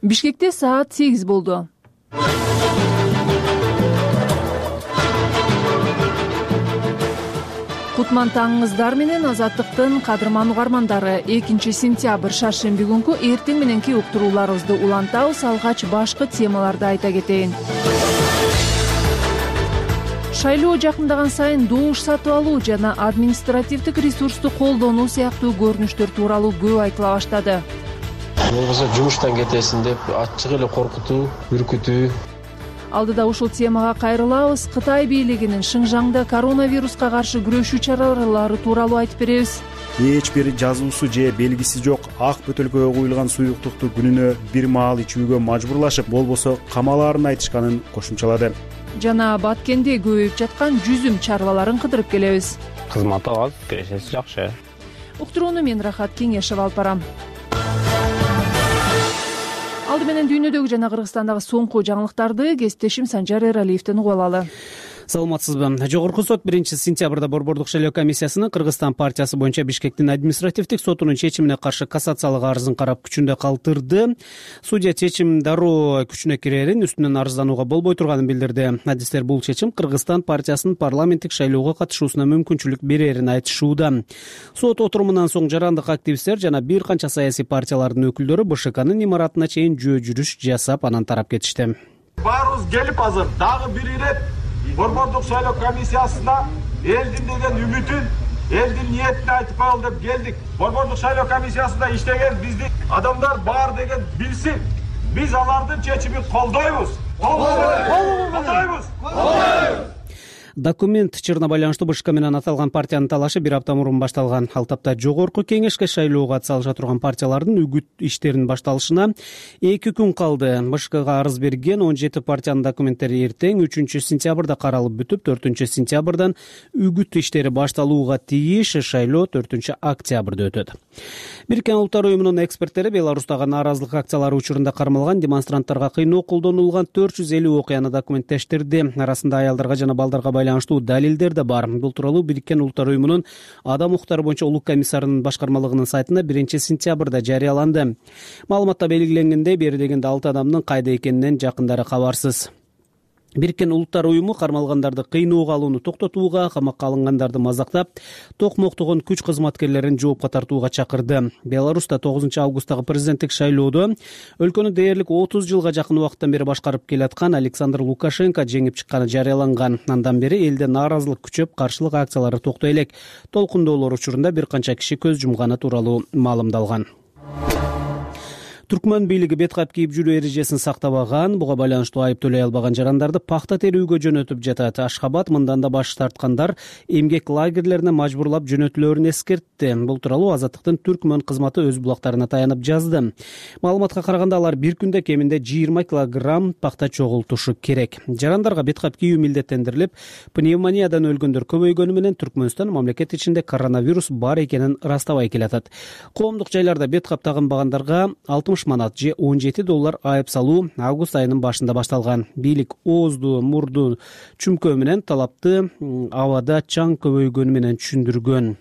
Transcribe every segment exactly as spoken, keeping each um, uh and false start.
Бишкекте саат сегиз болду. Кутман таңыңыздар менен Азаттыктын кадырман угармандары. экинчи сентябрь шаршемби күнкү эртең мененки уктурууларыбызды улантабыз. Алгач башкы темаларды айта кетейин. Шайлоо жакындаган сайын добуш сатып алуу жана административдик ресурсту колдонуу сыяктуу көрүнүштөр тууралуу көп айтыла баштады. Болбосо жумуштан кетесиң деп ачык эле коркутуу, үркүтүү. Алдыда ушул темага кайрылабыз. Кытай бийлигинин Шыңжаңда коронавируска каршы күрөшүү чаралары тууралуу айтып беребиз. Эч бир жазуусу же белгиси жок ак бөтөлкөгө куюлган суюктукту күнүнө бир маал ичүүгө мажбурлашып, болбосо камалаарын айтышканын кошумчалады. Жана Баткенде көбөйүп жаткан жүзүм чарбаларын кыдырып келебиз. Кызматы аз, кирешеси жакшы. Уктурууну мен Рахат Кеңешев алып барам. Алды менен дүйнөдөгү жана Кыргызстандагы соңку жаңылыктарды кесиптешим Санжар Эралиевден угуп алалы. Саламатсызбы. Жогорку сот биринчи сентябрда Борбордук шайлоо комиссиясынын Кыргызстан партиясы боюнча Бишкектин административдик сотунун чечимине каршы кассациялык арызын карап күчүндө калтырды. Судья чечим дароо күчүнө кирерин, үстүнөн арызданууга болбой турганын билдирди. Адистер бул чечим Кыргызстан партиясынын парламенттик шайлоого катышуусуна мүмкүнчүлүк берерин айтышууда. Сот отурумунан соң жарандык активисттер жана бир канча саясий партиялардын өкүлдөрү БШКнын имаратына чейин жөө жүрүш жасап анан тарап кетишти. Баарыбыз келип азыр дагы бир ирет Борбордук шайлоо комиссиясына элдин деген үмүтүн, элдин ниетин айтып калалы деп келдик. Борбордук шайлоо комиссиясында иштеген биздин адамдар бар деген билсин. Биз алардын чечимин колдойбуз. Колдойбуз. Колдойбуз. Документ чырына байланыштуу БШК менен аталган партиянын талашы бир апта мурун башталган. Ал тапта жогорку кеңешке шайлоого атсалыша турган партиялардын үгүт иштеринин башталышына эки күн калды. БШКга арыз берген он жети партиянын документтери эртең үчүнчү сентябрда каралып бүтүп, төртүнчү сентябрдан үгүт иштери башталууга тийиш. Шайлоо төртүнчү октябрда өтөт. Бириккен Улуттар уюмунун эксперттери Беларустагы нааразылык акциялары учурунда кармалган демонстранттарга кыйноо колдонулган төрт жүз элүү окуяны документтештирди. Арасында аялдарга жана балдарга байланыштуу далилдер да бар. Бул тууралуу Бириккен Улуттар уюмунун адам укуктары боюнча улук комиссарынын башкармалыгынын сайтында биринчи сентябрда жарыяланды. Маалыматта белгиленгендей, бери дегенде алты адамдын кайда экенинен жакындары кабарсыз. Бириккен Улуттар уюму кармалгандарды кыйноого алууну токтотууга, камакка алынгандарды мазактап, токмоктогон күч кызматкерлерин жоопко тартууга чакырды. Беларуста тогузунчу августтагы президенттик шайлоодо өлкөнү дээрлик отуз жылга жакын убакыттан бери башкарып келаткан Александр Лукашенко жеңип чыкканы жарыяланган. Андан бери элде нааразылык күчөп, каршылык акциялары токтой элек. Толкундоолор учурунда бир канча киши көз жумганы тууралуу маалымдалган. Түркмөн бийлиги бет кап кийип жүрүү эрежесин сактабаган, буга байланыштуу айып төлөй албаган жарандарды пахта терүүгө жөнөтүп жатат. Ашхабад мындан да баш тарткандар эмгек лагерлерине мажбурлап жөнөтүлөөрүн эскертти. Бул тууралуу Азаттыктын Түркмөн кызматы өз булактарына таянып жазды. Маалыматка караганда алар бир күндө кеминде жыйырма килограмм пахта чогултушу керек. Жарандарга бет кап кийүү милдеттендирилип, пневмониядан өлгөндөр көбөйгөнү менен Түркмөнстан мамлекет ичинде коронавирус бар экенин ырастабай келатат. Коомдук жайларда бет кап тагынбагандарга алтымыш манат же он жети доллар айып салуу август айынын башында башталган. Бийлик оозду, мурду чүмкөө менен талапты абада чаң көбөйгөнү менен түшүндүргөн.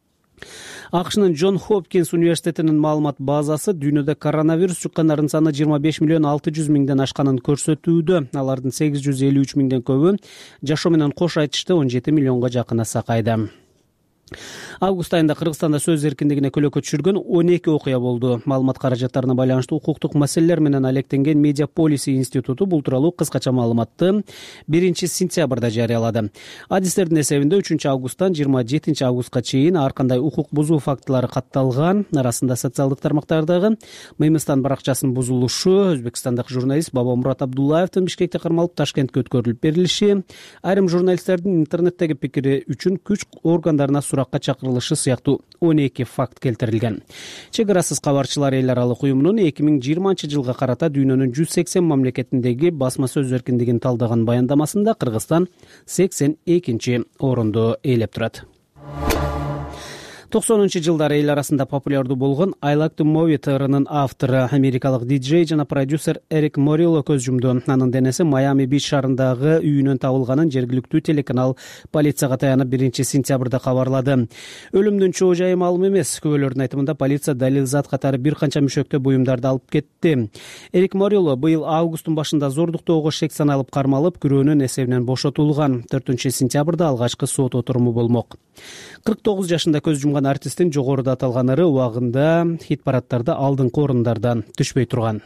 АКШнын Джон Хопкинс университетинин маалымат базасы дүйнөдө коронавирус жуккандардын саны жыйырма беш миллион алты жүз миңден ашканын көрсөтүүдө. Алардын сегиз жүз элүү үч миңден көбү жашоо менен кош айтышты, он жети миллионго жакыны сакайда. Август айында Кыргызстанда сөз эркиндигине көлөкө түшүргөн он эки окуя болду. Маалымат каражаттарына байланыштуу укуктук маселелер менен алектенген Медиаполиси институту бул тууралуу кыскача маалыматты биринчи сентябрда жарыялады. Адистердин эсебинде үчүнчү августтан жыйырма жетинчи августка чейин ар кандай укук бузуу фактылары катталган. Арасында социалдык тармактардагы Мыймыстан баракчасынын бузулушу, өзбекстандык журналист Бабамурат Абдуллаевдин Бишкекте кармалып Ташкентке өткөрүлүп берилиши, айрым журналисттердин интернеттеги пикири үчүн күч органдарына суракка чакырылышы сыяктуу он эки факт келтирилген. Чек арасыз кабарчылар эл аралык уюмунун эки миң жыйырманчы жылга карата дүйнөнүн жүз сексен мамлекетиндеги басма сөз эркиндигин талдаган баяндамасында Кыргызстан сексен экинчи орунду ээлеп турат. токсонунчу жылдары эл арасында популярдуу болгон I Like to Move It ырынын автору америкалык диджей жана продюсер Эрик Морилло көз жумду. Анын денеси Майами Бич шаарындагы үйүнөн табылганын жергиликтүү телеканал полицияга таянып биринчи сентябрда кабарлады. Өлүмдүн чоо жайы маалым эмес. Күбөлөрдүн айтымында полиция далил зат катары бир канча мөшөктө буюмдарды алып кетти. Эрик Морилло быйыл августтун башында зордуктоого шек саналып кармалып, күрөөнүн эсебинен бошотулган. төртүнчү сентябрда алгачкы сот отуруму болмок. кырк тогуз жашында көз жумган артисттин жогоруда аталган ыры убагында хит парадтарда алдыңкы орундардан түшпөй турган.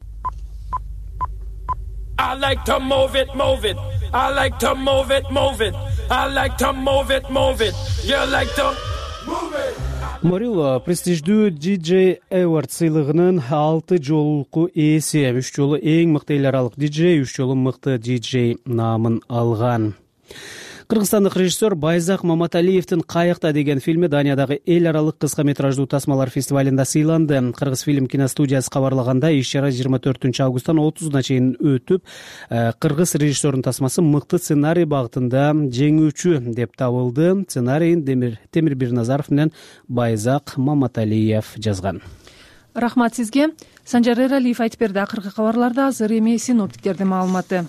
I like to move it, move it. I like to move it, move it. I like to move it, move it. You like to move it. Морилло престиждүү ди джей Award сыйлыгынын алты жолку ээси, үч жолу эң мыкты эл аралык диджей, үч жолу мыкты диджей наамын алган. Кыргызстандык режиссер Байзак Маматалиевдин «Кайыкта» деген фильми Даниядагы эл аралык кыска метраждуу тасмалар фестивалында сыйланды. Кыргыз фильм киностудиясы кабарлаганда, иш-чара жыйырма төртүнчү августтан отузуна чейин өтүп, кыргыз режиссердун тасмасы мыкты сценарий багытында жеңүүчү деп табылды. Сценарийин Темир Темир Бирназаров менен Байзак Маматалиев жазган. Рахмат сизге. Санжар Эралиев айтып берди. Акыркы кабарларда азыр эми синоптиктердин маалыматы.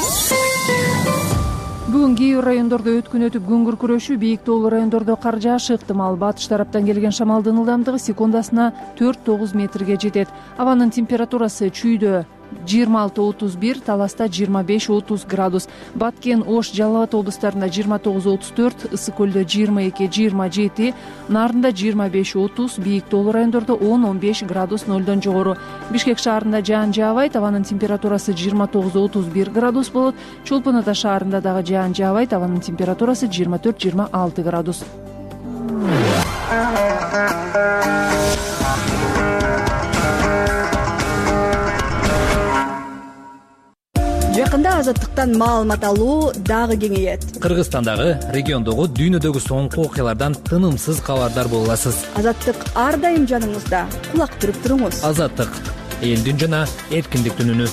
Бүгүн кээ бир райондордо өткөн өтүп күн күркүрөшүү, бийик тоолуу райондордо кар жаашы ыктымал. Батыш тараптан келген шамалдын ылдамдыгы секундасына төрт тогуз метрге жетет. Абанын температурасы чүйдө жыйырма алты отуз бир, Таласта жыйырма беш отуз градус. Баткен, Ош, Жалал Абад облустарында жыйырма тогуз отуз төрт, Ысык көлдө жыйырма эки жыйырма жети, Нарында жыйырма беш отуз, бийик тоолуу райондордо он он беш градус нөлдөн жогору. Бишкек шаарында жаан жаабайт, абанын температурасы жыйырма тогуз отуз бир градус болот. Чолпон Ата шаарында дагы жаан жаабайт, абанын температурасы жыйырма төрт жыйырма алты градус. Жакында азаттыктан маалымат алуу дагы кеңейет. Кыргызстандагы, региондогу, дүйнөдөгү соңку окуялардан тынымсыз кабардар боло аласыз. Азаттык ар дайым жаныңызда. Кулак түрүп туруңуз. Азаттык — элдин жана эркиндиктин үнү.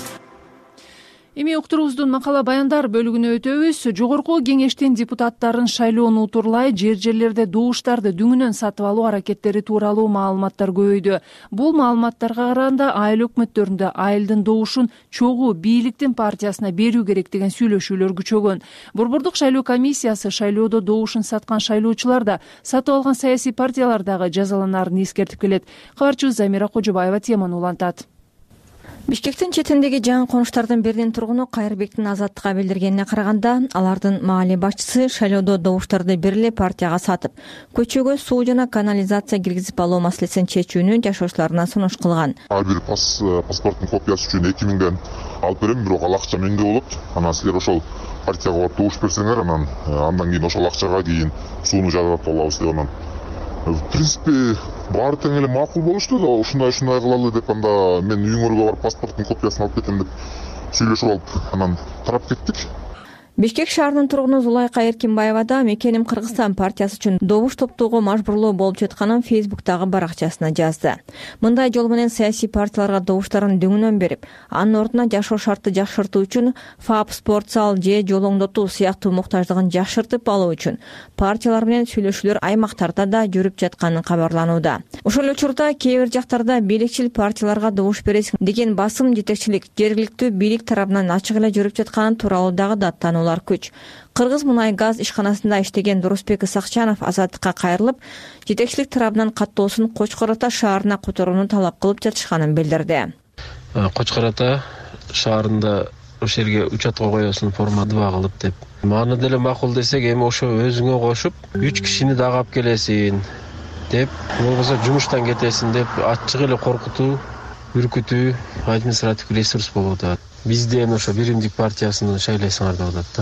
Эми уктуруубуздун макала баяндар бөлүгүнө өтөбүз. Жогорку кеңештин депутаттарын шайлоону утурлай жер жерлерде добуштарды дүңүнөн сатып алуу аракеттери тууралуу маалыматтар көбөйдү. Бул маалыматтарга караганда айыл өкмөттөрүндө айылдын добушун чогуу бийликтин партиясына берүү керек деген сүйлөшүүлөр күчөгөн. Борбордук шайлоо комиссиясы шайлоодо добушун саткан шайлоочулар да, сатып алган саясий партиялар дагы жазаланарын эскертип келет. Кабарчыбыз Замира Кожобаева теманы улантат. Бишкектин четиндеги жаңы конуштардын биринин тургуну Кайырбектин Азаттыкка билдиргенине караганда, алардын маале башчысы шайлоодо добуштарды бир эле партияга сатып, көчөгө суу жана канализация киргизип алуу маселесин чечүүнү жашоочуларына сунуш кылган. Ар бир паспорттун копиясы үчүн эки миңден алып берем, бирок ал акча менде болот. Анан силер ошол партияга барып добуш берсеңер, анан андан кийин ошол акчага кийин сууну жазып алабыз деп анан. В принципе, баары тең эле макул болушту да, ушундай ушундай кылалы деп, анда мен үйүңөргө барып паспорттун копиясын алып кетем деп сүйлөшүп алып, анан тарап кеттик. Бишкек шаарынын тургуну Зулайка Эркинбаева да Мекеним Кыргызстан партиясы үчүн добуш топтоого мажбурлоо болуп жатканын Фейсбуктагы баракчасына жазды. Мындай жол менен саясий партияларга добуштарын дүңүнөн берип, анын ордуна жашоо шартты жакшыртуу үчүн ФАП, спортзал же жол оңдотуу сыяктуу муктаждыгын жакшыртып алуу үчүн партиялар менен сүйлөшүүлөр аймактарда да жүрүп жатканы кабарланууда. Ошол эле учурда кээ бир жактарда бийликчил партияларга добуш бересиң деген басым жетекчилик жергиликтүү бийлик тарабынан ачык эле жүрүп жатканы тууралуу дагы даттануу күч. Кыргыз мунай газ ишканасында иштеген Дурусбек Исакчанов Азаттыкка кайрылып, жетекчилик тарабынан каттоосун Кочкор Ата шаарына которууну талап кылып жатышканын билдирди. Кочкор Ата шаарында ошол жерге учетко коесуң формадыба кылып деп. Маны деле макул десек, эми ошо өзүңө кошуп, үч кишини дагы алып келесиң деп, болбосо жумуштан кетесиң деп ачык эле коркутуу, үркүтүү административдик ресурс болуп атат. Бизде эми ошо биримдик партиясыны шайлайсыңар деп атат да.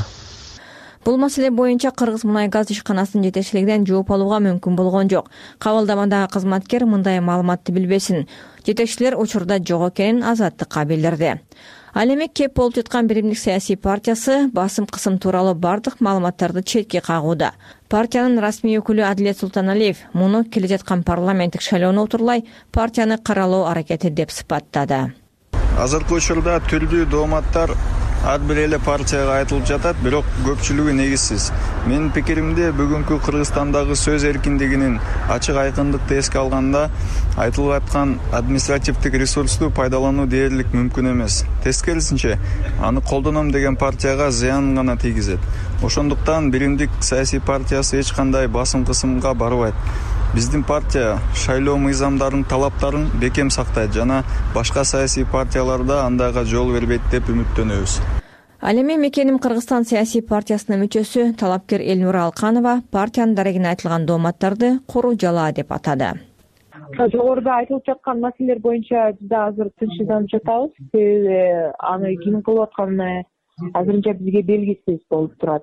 Бул маселе боюнча Кыргыз мунай газ ишканасынын жетекчилигинен жооп алууга мүмкүн болгон жок. Кабылдамадагы кызматкер мындай маалыматты билбесин. Жетекчилер учурда жок экенин Азаттыкка билдирди. Ал эми кеп болуп жаткан биримдик саясий партиясы басым кысым тууралуу бардык маалыматтарды четке кагууда. Партиянын расмий өкүлү Адилет Султаналиев муну келе жаткан парламенттик шайлоону утурлай партияны каралоо аракети деп сыпаттады. Азыркы учурда түрдүү дооматтар ар бир эле партияга айтылып жатат, бирок көпчүлүгү негизсиз. Менин пикиримде бүгүнкү Кыргызстандагы сөз эркиндигинин ачык айкындыкты эске алганда айтылып аткан административдик ресурсту пайдалануу дээрлик мүмкүн эмес. Тескерисинче, аны колдоном деген партияга зыян гана тийгизет. Ошондуктан Биримдик саясий партиясы эч кандай басым кысымга барбайт. Биздин партия шайлоо мыйзамдарынын талаптарын бекем сактайт жана башка саясий партияларда андайга жол бербейт деп үмүттөнөбүз. Ал эми Мекеним Кыргызстан саясий партиясынын мүчөсү талапкер Элнура Алканова партиянын дарегине айтылган дооматтарды куру жалаа деп атады. Жогоруда айтылып жаткан маселелер боюнча биз да азыр тынчсызданып жатабыз. Себеби аны ким кылып атканы азырынча бизге белгисиз болуп турат.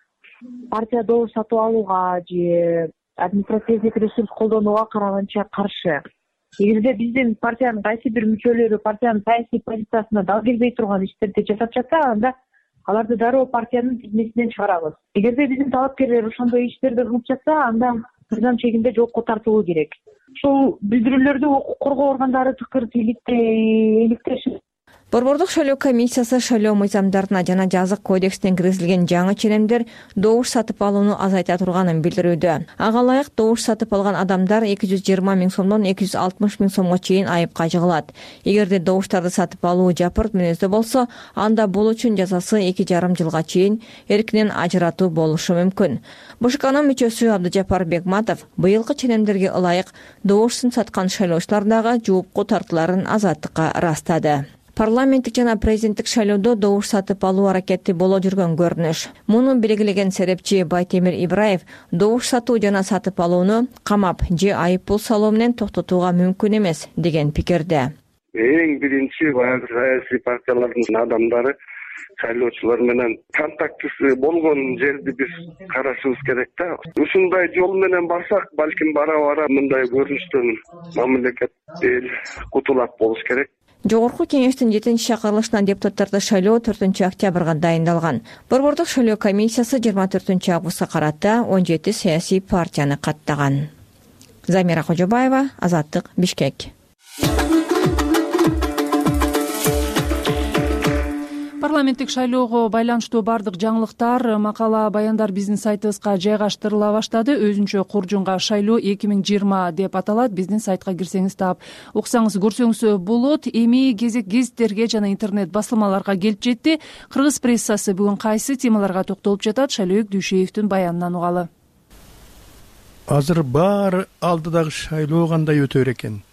Партия добуш сатып алууга же административдик ресурс колдонууга караганча каршы. Эгерде биздин партиянын кайсы бир мүчөлөрү партиянын саясий позициясына дал келбей турган иштерди жасап жатса, анда аларды дароо партиянын тизмесинен чыгарабыз. Эгерде биздин талапкерлер ошондой иштерди кылып жатса, анда мыйзам чегинде жоопко тартылуу керек. Ушул билдирүүлөрдү укук коргоо органдары тыкыр иликтеши. Борбордук шайлоо комиссиясы шайлоо мыйзамдарына жана жазык кодексине киргизилген жаңы ченемдер добуш сатып алууну азайта турганын билдирүүдө. Ага ылайык добуш сатып алган адамдар эки жүз жыйырма миң сомдон эки жүз алтымыш миң сомго чейин айыпка жыгылат. Эгерде добуштарды сатып алуу жапырт мүнөздө болсо, анда бул үчүн жазасы эки жарым жылга чейин эркинен ажыратуу болушу мүмкүн. БШКнын мүчөсү Абдыжапар Бекматов быйылкы ченемдерге ылайык добушун саткан шайлоочулар дагы жоопко тартыларын азаттыкка ырастады. Парламенттик жана президенттик шайлоодо добуш сатып алуу аракети боло жүргөн көрүнүш. Муну белгилеген серепчи Байтемир Ибраев добуш сатуу жана сатып алууну камап же айып пул салуу менен токтотууга мүмкүн эмес деген пикирде. Эң биринчи баягы саясий партиялардын адамдары шайлоочулар менен контактысы болгон жерди биз карашыбыз керек да. Ушундай жол менен барсак, балким бара-бара мындай көрүнүштөн мамлекет эл кутулат болуш керек. Жогорку кеңештин жетинчи чакырылышына депутаттарды шайлоо төртүнчү октябрга дайындалган. Борбордук шайлоо комиссиясы жыйырма төртүнчү августка карата он жети саясий партияны каттаган. Замира Кожобаева, Азаттык, Бишкек. Парламенттик шайлоого байланыштуу бардык жаңылыктар, макала, баяндар биздин сайтыбызга жайгаштырыла баштады. Өзүнчө куржунга шайлоо эки миң жыйырма деп аталат. Биздин сайтка кирсеңиз таап, уксаңыз, көрсөңүз болот. Эми кезек гезиттерге жана интернет басылмаларга келип жетти. Кыргыз прессасы бүгүн кайсы темаларга токтолуп жатат? Шайлообек Дүйшеевдин баянынан угалы. Азыр баары алдыдагы шайлоо кандай өтөр экен?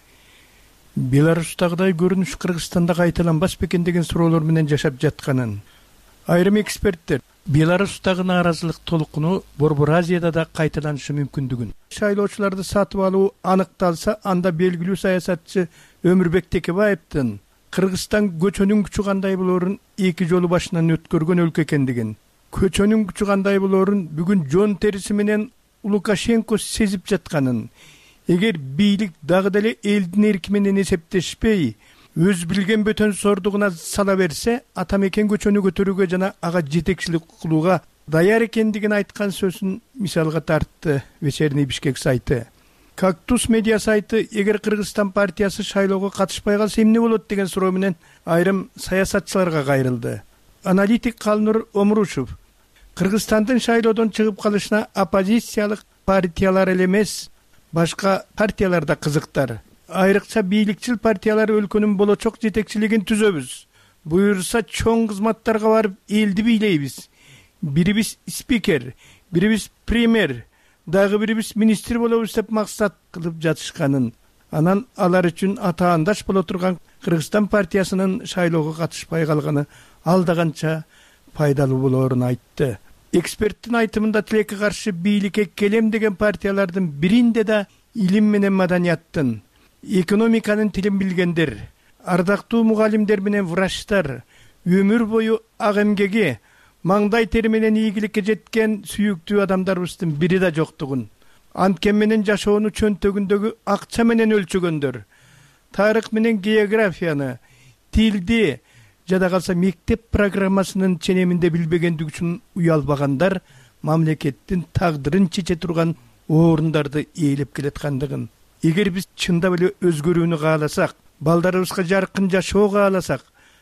Беларустагыдай көрүнүш Кыргызстанда кайталанбас бекен деген суроолор менен жашап жатканын. Айрым эксперттер Беларустагы нааразылык толкуну Борбор Азияда да кайталанышы мүмкүндүгүн. Шайлоочуларды сатып алуу аныкталса, анда белгилүү саясатчы Өмүрбек Текебаевдин Кыргызстан көчөнүн күчү кандай болорун эки жолу башынан өткөргөн өлкө экендигин, көчөнүн күчү кандай болорун бүгүн жон териси менен Лукашенко сезип жатканын, эгер бийлик дагы деле элдин эрки менен эсептешпей, өз билген бөтөн сордугуна сала берсе, ата мекен көчөнү көтөрүүгө жана ага жетекчилик кылууга даяр экендигин айткан сөзүн мисалга тартты Вечерний Бишкек сайты. Кактус медиа сайты эгер Кыргызстан партиясы шайлоого катышпай калса эмне болот деген суроо менен айрым саясатчыларга кайрылды. Аналитик Калнур Омрушев Кыргызстандын шайлоодон чыгып калышына оппозициялык партиялар эле эмес, башка партиялар да кызыктар. Айрыкча бийликчил партиялар өлкөнүн болочок жетекчилигин түзөбүз. Буюрса чоң кызматтарга барып элди бийлейбиз. Бирибиз спикер, бирибиз премьер, дагы бирибиз министр болобуз деп максат кылып жатышканын. Анан алар үчүн атаандаш боло турган Кыргызстан партиясынын шайлоого катышпай калганы алдаганча пайдалуу болоорун айтты. Эксперттин айтымында тилекке каршы бийликке келем деген партиялардын биринде да илим менен маданияттын, экономиканын тилин билгендер, ардактуу мугалимдер менен врачтар, өмүр бою ак эмгеги, маңдай тери менен ийгиликке жеткен сүйүктүү адамдарыбыздын бири да жоктугун, анткен менен жашоону чөнтөгүндөгү акча менен өлчөгөндөр, тарых менен географияны, тилди, жада калса мектеп программасынын ченеминде билбегендиги үчүн уялбагандар мамлекеттин тагдырын чече турган орундарды ээлеп келаткандыгын. Эгер биз чындап эле өзгөрүүнү кааласак, балдарыбызга жаркын жашоо кааласак,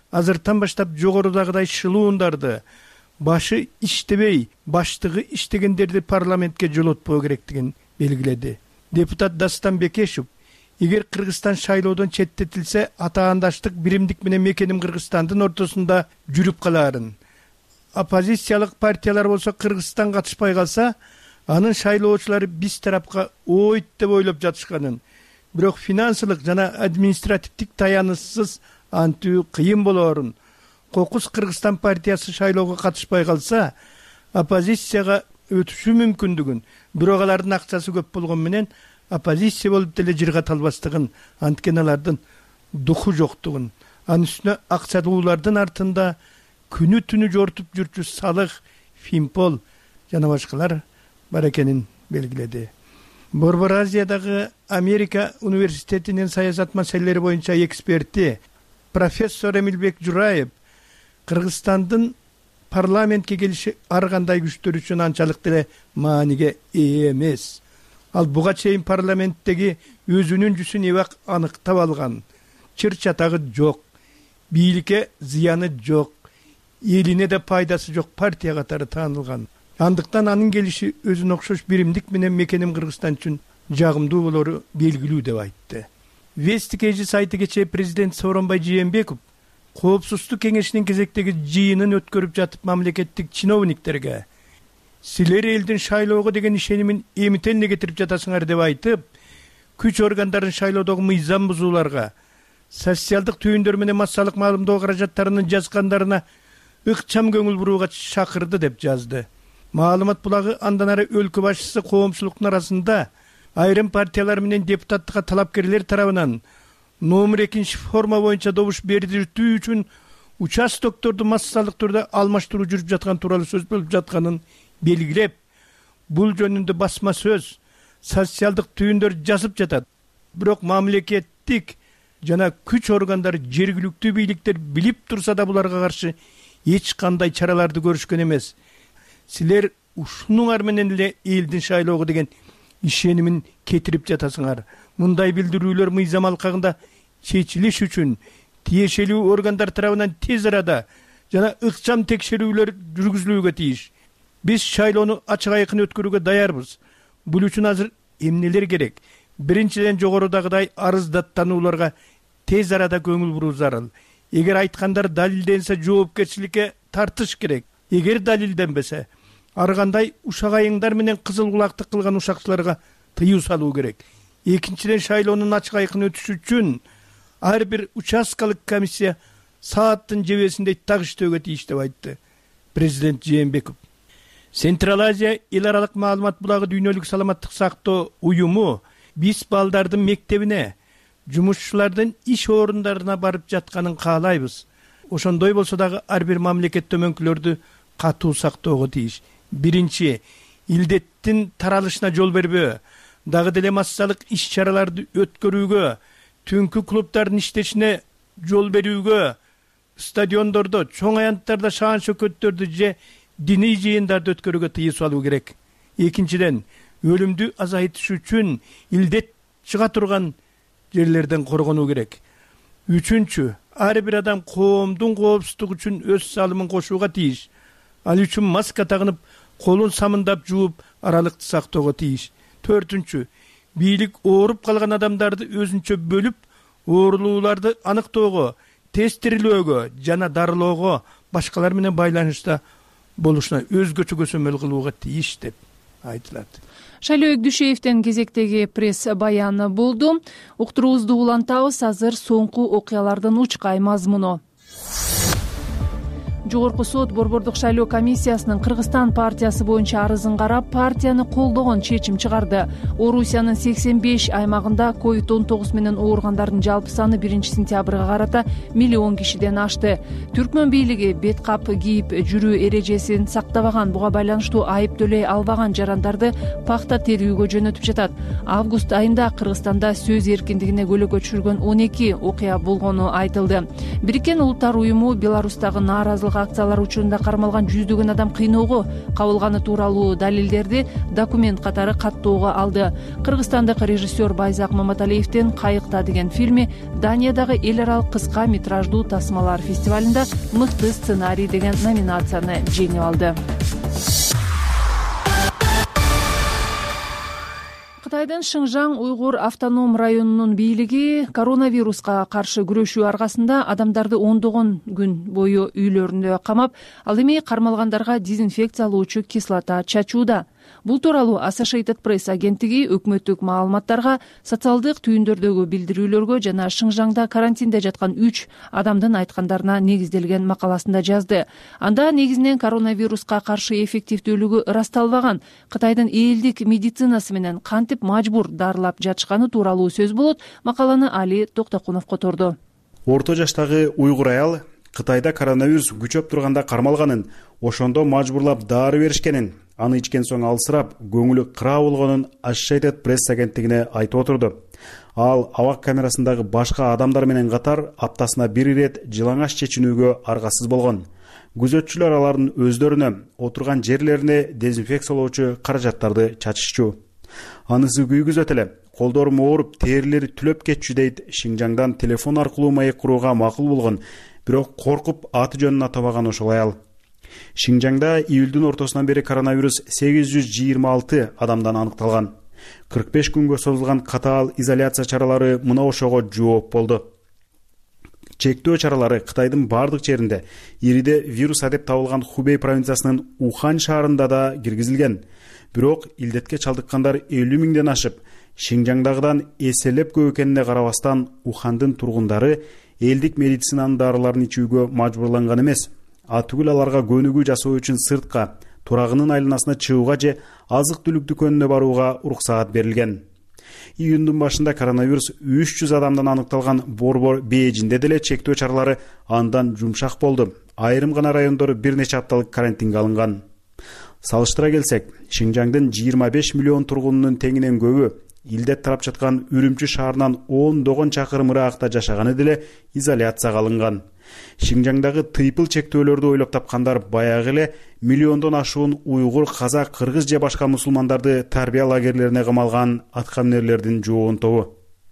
азыртан баштап жогорудагыдай шылуундарды башы иштебей баштыгы иштегендерди парламентке жолотпоо керектигин белгиледи. Депутат Дастан Бекешев эгер Кыргызстан шайлоодон четтетилсе атаандаштык биримдик менен мекеним Кыргызстандын ортосунда жүрүп калаарын, оппозициялык партиялар болсо Кыргызстан катышпай калса анын шайлоочулары биз тарапка ойт деп ойлоп жатышканын, бирок финансылык жана административдик таянычсыз антуу кыйын болоорун, Кокус Кыргызстан партиясы шайлоого катышпай калса оппозицияга өтүшү мүмкүндүгүн, бирок алардын акчасы көп болгон менен оппозиция болуп деле жыргата албастыгын, анткени алардын духу жоктугун, анын үстүнө акчалуулардын артында күнү түнү жортуп жүрчү салык, финпол жана башкалар бар экенин белгиледи. Борбор Азиядагы Америка университетинин саясат маселелери боюнча эксперти профессор Эмилбек Жураев Кыргызстандын парламентке келиши ар кандай күчтөр үчүн анчалык деле мааниге ээ эмес. Ал буга чейин парламенттеги өзүнүн жүзүн эбак аныктап алган, чыр чатагы жок, бийликке зыяны жок, элине да пайдасы жок партия катары таанылган. Андыктан анын келиши өзүнө окшош биримдик менен мекеним Кыргызстан үчүн жагымдуу болору белгилүү деп айтты. Вести кежи сайты кечээ президент Сооронбай Жээнбеков Коопсуздук кеңешинин кезектеги жыйынын өткөрүп жатып мамлекеттик чиновниктерге силер элдин шайлоого деген ишенимин эмитен эле кетирип жатасыңар деп айтып, күч органдарын шайлоодогу мыйзам бузууларга, социалдык түйүндөр менен массалык маалымдоо каражаттарынын жазгандарына ыкчам көңүл бурууга чакырды деп жазды. Маалымат булагы андан ары өлкө башчысы коомчулуктун арасында айрым партиялар менен депутаттыкка талапкерлер тарабынан номер экинчи форма боюнча добуш бердиртүү үчүн участокторду массалык түрдө алмаштыруу жүрүп жаткан тууралуу сөз болуп жатканын белгилеп, бул жөнүндө басма сөз, социалдык түйүндөр жазып жатат. Бирок мамлекеттик жана күч органдары жергиликтүү бийликтер билип турса да буларга каршы эч кандай чараларды көрүшкөн эмес. Силер ушунуңар менен эле элдин шайлоого деген ишенимин кетирип жатасыңар. Мындай билдирүүлөр мыйзам алкагында чечилиш үчүн тиешелүү органдар тарабынан тез арада жана ыкчам текшерүүлөр жүргүзүлүүгө тийиш. Биз шайлоону ачык айкын өткөрүүгө даярбыз. Бул үчүн азыр эмнелер керек? Биринчиден жогорудагыдай арыздаттанууларга тез арада көңүл буруу зарыл. Эгер айткандар далилденсе жоопкерчиликке тартыш керек. Эгер далилденбесе, ар кандай ушак айыңдар менен кызыл кулактык кылган ушакчыларга тыюу салуу керек. Экинчиден шайлоонун ачык айкын өтүшү үчүн ар бир участкалык комиссия сааттын жебесиндей так иштөөгө тийиш деп айтты президент Жээнбеков. Централ Азия эл аралык маалымат булагы дүйнөлүк саламаттык сактоо уюму биз балдардын мектебине, жумушчулардын иш орундарына барып жатканын каалайбыз. Ошондой болсо дагы ар бир мамлекет төмөнкүлөрдү катуу сактоого тийиш. Биринчи, илдеттин таралышына жол бербөө, дагы деле массалык иш-чараларды өткөрүүгө, түнкү клубдардын иштешине жол берүүгө, стадиондордо, чоң аянттарда шаан шөкөттөрдү же диний жыйындарды өткөрүүгө тыюу салуу керек. Экинчиден, өлүмдү азайтыш үчүн илдет чыга турган жерлерден коргонуу керек. Үчүнчү, ар бир адам коомдун коопсуздугу үчүн өз салымын кошууга тийиш. Ал үчүн маска тагынып, колун самындап жууп, аралыкты сактоого тийиш. Төртүнчү, бийлик ооруп калган адамдарды өзүнчө бөлүп, оорулууларды аныктоого, тестирлөөгө жана дарылоого, башкалар менен байланышта болушуна өзгөчө көзөмөл кылууга тийиш деп айтылат. Шайлоо Дүйшеевдин кезектеги пресс баяны болду. Уктуруубузду улантабыз, азыр соңку окуялардын учкай мазмуну. Жогорку сот Борбордук шайлоо комиссиясынын Кыргызстан партиясы боюнча арызын карап, партияны колдогон чечим чыгарды. Орусиянын сексен беш аймагында ковид он тогуз менен ооругандардын жалпы саны биринчи сентябрга карата миллион кишиден ашты. Түркмөн бийлиги бет кап кийип жүрүү эрежесин сактабаган, буга байланыштуу айып төлөй албаган жарандарды пахта терүүгө жөнөтүп жатат. Август айында Кыргызстанда сөз эркиндигине көйгөй түшүргөн он эки окуя болгону айтылды. Бириккен Улуттар уюму Беларустагы нааразылык башка акциялар учурунда кармалган жүздөгөн адам кыйноого кабылганы тууралуу далилдерди документ катары каттоого алды. Кыргызстандык режиссер Байзак Маматалиевдин «Кайыкта» деген фильми Даниядагы эл аралык кыска метраждуу тасмалар фестивалында мыкты сценарий деген номинацияны жеңип алды. Кытайдын Шыңжаң уйгур автоном районунун бийлиги коронавируска каршы күрөшүү аркасында адамдарды ондогон күн бою үйлөрүндө камап, ал эми кармалгандарга дезинфекциялоочу кислота чачууда. Бул тууралуу Associated Press агенттиги өкмөттүк маалыматтарга, социалдык түйүндөрдөгү билдирүүлөргө жана Шыңжаңда карантинде жаткан үч адамдын айткандарына негизделген макаласында жазды. Анда негизинен коронавируска каршы эффективдүүлүгү ырасталбаган, Кытайдын элдик медицинасы менен кантип мажбур дарылап жатышканы тууралуу сөз болот. Макаланы Али Токтокунов которду. Орто жаштагы уйгур аял Кытайда коронавирус күчөп турганда кармалганын, ошондо мажбурлап дары беришкенин, аны ичкен соң алсырап, көңүлү кыра болгонун Associated Press агенттигине айтып отурду. Ал абак камерасындагы башка адамдар менен катар аптасына бир ирет жылаңаш чечинүүгө аргасыз болгон. Күзөтчүлөр алардын өздөрүнө отурган жерлерине дезинфекциялоочу каражаттарды чачышчу. Анысы күйгүзөт эле. Колдорум ооруп, терилери түлөп кетчү дейт. Шыңжаңдан телефон аркылуу маек курууга макул болгон, бирок коркуп аты жөнүн атабаган ошол аял. Шыңжаңда июлдун ортосунан бери коронавирус сегиз жүз жыйырма алты адамдан аныкталган. кырк беш күнгө созулган катаал изоляция чаралары мына ошого жооп болду. Чектөө чаралары Кытайдын бардык жеринде, ириде вирус деп табылган Хубей провинциясынын Ухан шаарында да киргизилген. Бирок илдетке чалдыккандар элүү миңден ашып, Шыңжаңдагыдан эселеп көп экенине карабастан Ухандын тургундары элдик медицинанын дарыларын ичүүгө мажбурланган эмес. Атүгүл аларга көнүгүү жасоо үчүн сыртка, турагынын айланасына чыгууга же азык-түлүк дүкөнүнө барууга уруксаат берилген. Июндун башында коронавирус үч жүз адамдан аныкталган Борбор Бээжинде деле чектөө чаралары андан жумшак болду. Айрым гана райондор бир нече апталык карантинге алынган. Салыштыра келсек, Шыңжаңдын жыйырма беш миллион тургунунун теңинен көбү илдет тарап жаткан Үрүмчү шаарынан ондогон чакырым ыракта жашаганы деле изоляцияга алынган. Шыңжаңдагы тыйпыл чектөөлөрдү ойлоп тапкандар баягы эле миллиондон ашуун уйгур, казак, кыргыз же башка мусулмандарды тарбия лагерлерине камалган аткаминерлердин жоонтобу.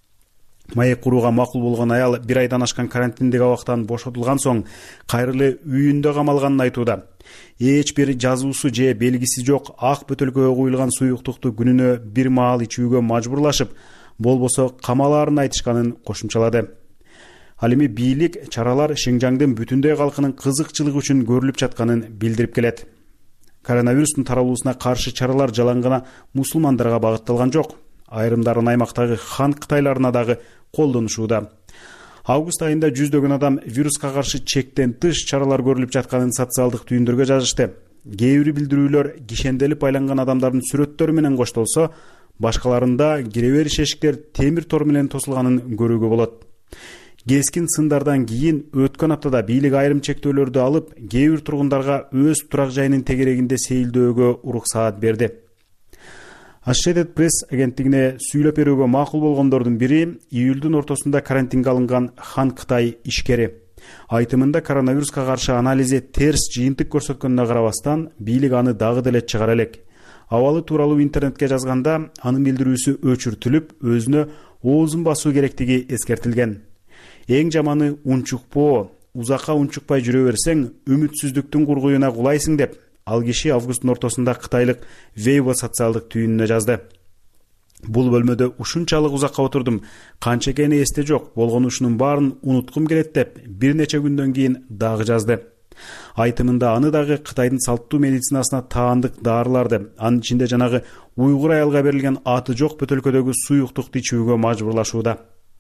Маек курууга макул болгон аял бир айдан ашкан карантиндик абактан бошотулган соң кайрылы үйүндө камалганын айтууда. Эч бир жазуусу же белгиси жок ак бөтөлкөгө куюлган суюктукту күнүнө бир маал ичүүгө мажбурлашып, болбосо камалаарын айтышканын кошумчалады. Ал эми бийлик чаралар Шыңжаңдын бүтүндөй калкынын кызыкчылыгы үчүн көрүлүп жатканын билдирип келет. Коронавирустун таралуусуна каршы чаралар жалаң гана мусулмандарга багытталган жок. Айрымдарын аймактагы хан Кытайларына дагы колдонушууда. Август айында жүздөгөн адам вируска каршы чектен тыш чаралар көрүлүп жатканын социалдык түйүндөргө жазышты. Кээ бир билдирүүлөр кишенделип айланган адамдардын сүрөттөрү менен коштолсо, башкаларында кире бериш эшиктер темир тор менен тосулганын көрүүгө болот. Кескин сындардан кийин өткөн аптада бийлик айрым чектөөлөрдү алып, кээ бир тургундарга өз турак жайынын тегерегинде сейилдөөгө уруксаат берди. Associated Press агенттигине сүйлөп берүүгө макул болгондордун бири июлдун ортосунда карантинге алынган Хан Кытай ишкери. Айтымында коронавируска каршы анализи терс жыйынтык көрсөткөнүнө карабастан, бийлик аны дагы деле чыгара элек. Абалы тууралуу интернетке жазганда, анын билдирүүсү өчүртүлүп, өзүнө оозун басуу керектиги эскертилген. Эң жаманы унчукпоо, узакка унчукпай жүрө берсең, үмүтсүздүктүн кургуюна кулайсың деп, ал киши августтун ортосунда кытайлык Weibo социалдык түйүнүнө жазды. Бул бөлмөдө ушунчалык узакка отурдум, канча экени эсте жок, болгон ушунун баарын унуткум келет деп, бир нече күндөн кийин дагы жазды. Айтымында аны дагы Кытайдын салттуу медицинасына таандык дарыларды, анын ичинде жанагы уйгур аялга берилген аты жок бөтөлкөдөгү суюктукту ичүүгө мажбурлашууда.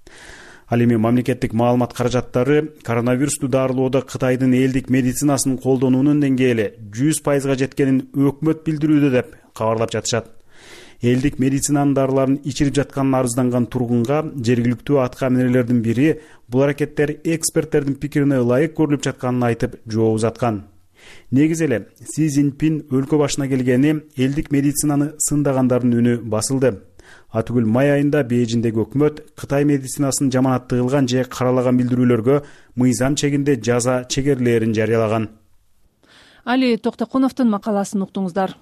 Ал эми мамлекеттик маалымат каражаттары коронавирусту дарылоодо Кытайдын элдик медицинасынын колдонуунун деңгээли жүз пайызга жеткенин өкмөт билдирүүдө деп кабарлап жатышат. Элдик медицинанын дарыларын ичирип жатканын арызданган тургунга жергиликтүү аткаминерлердин бири бул аракеттер эксперттердин пикирине ылайык көрүлүп жатканын айтып жооп узаткан. Негизи эле Си Цзиньпин өлкө башына келгени элдик медицинаны сындагандардын үнү басылды. Атүгүл май айында Бээжиндеги өкмөт Кытай медицинасынын жаманаттыгылган же каралаган билдирүүлөргө мыйзам чегинде жаза чегерлерин жарыялаган. Али Токтокуновдун макаласын уктуңуздар.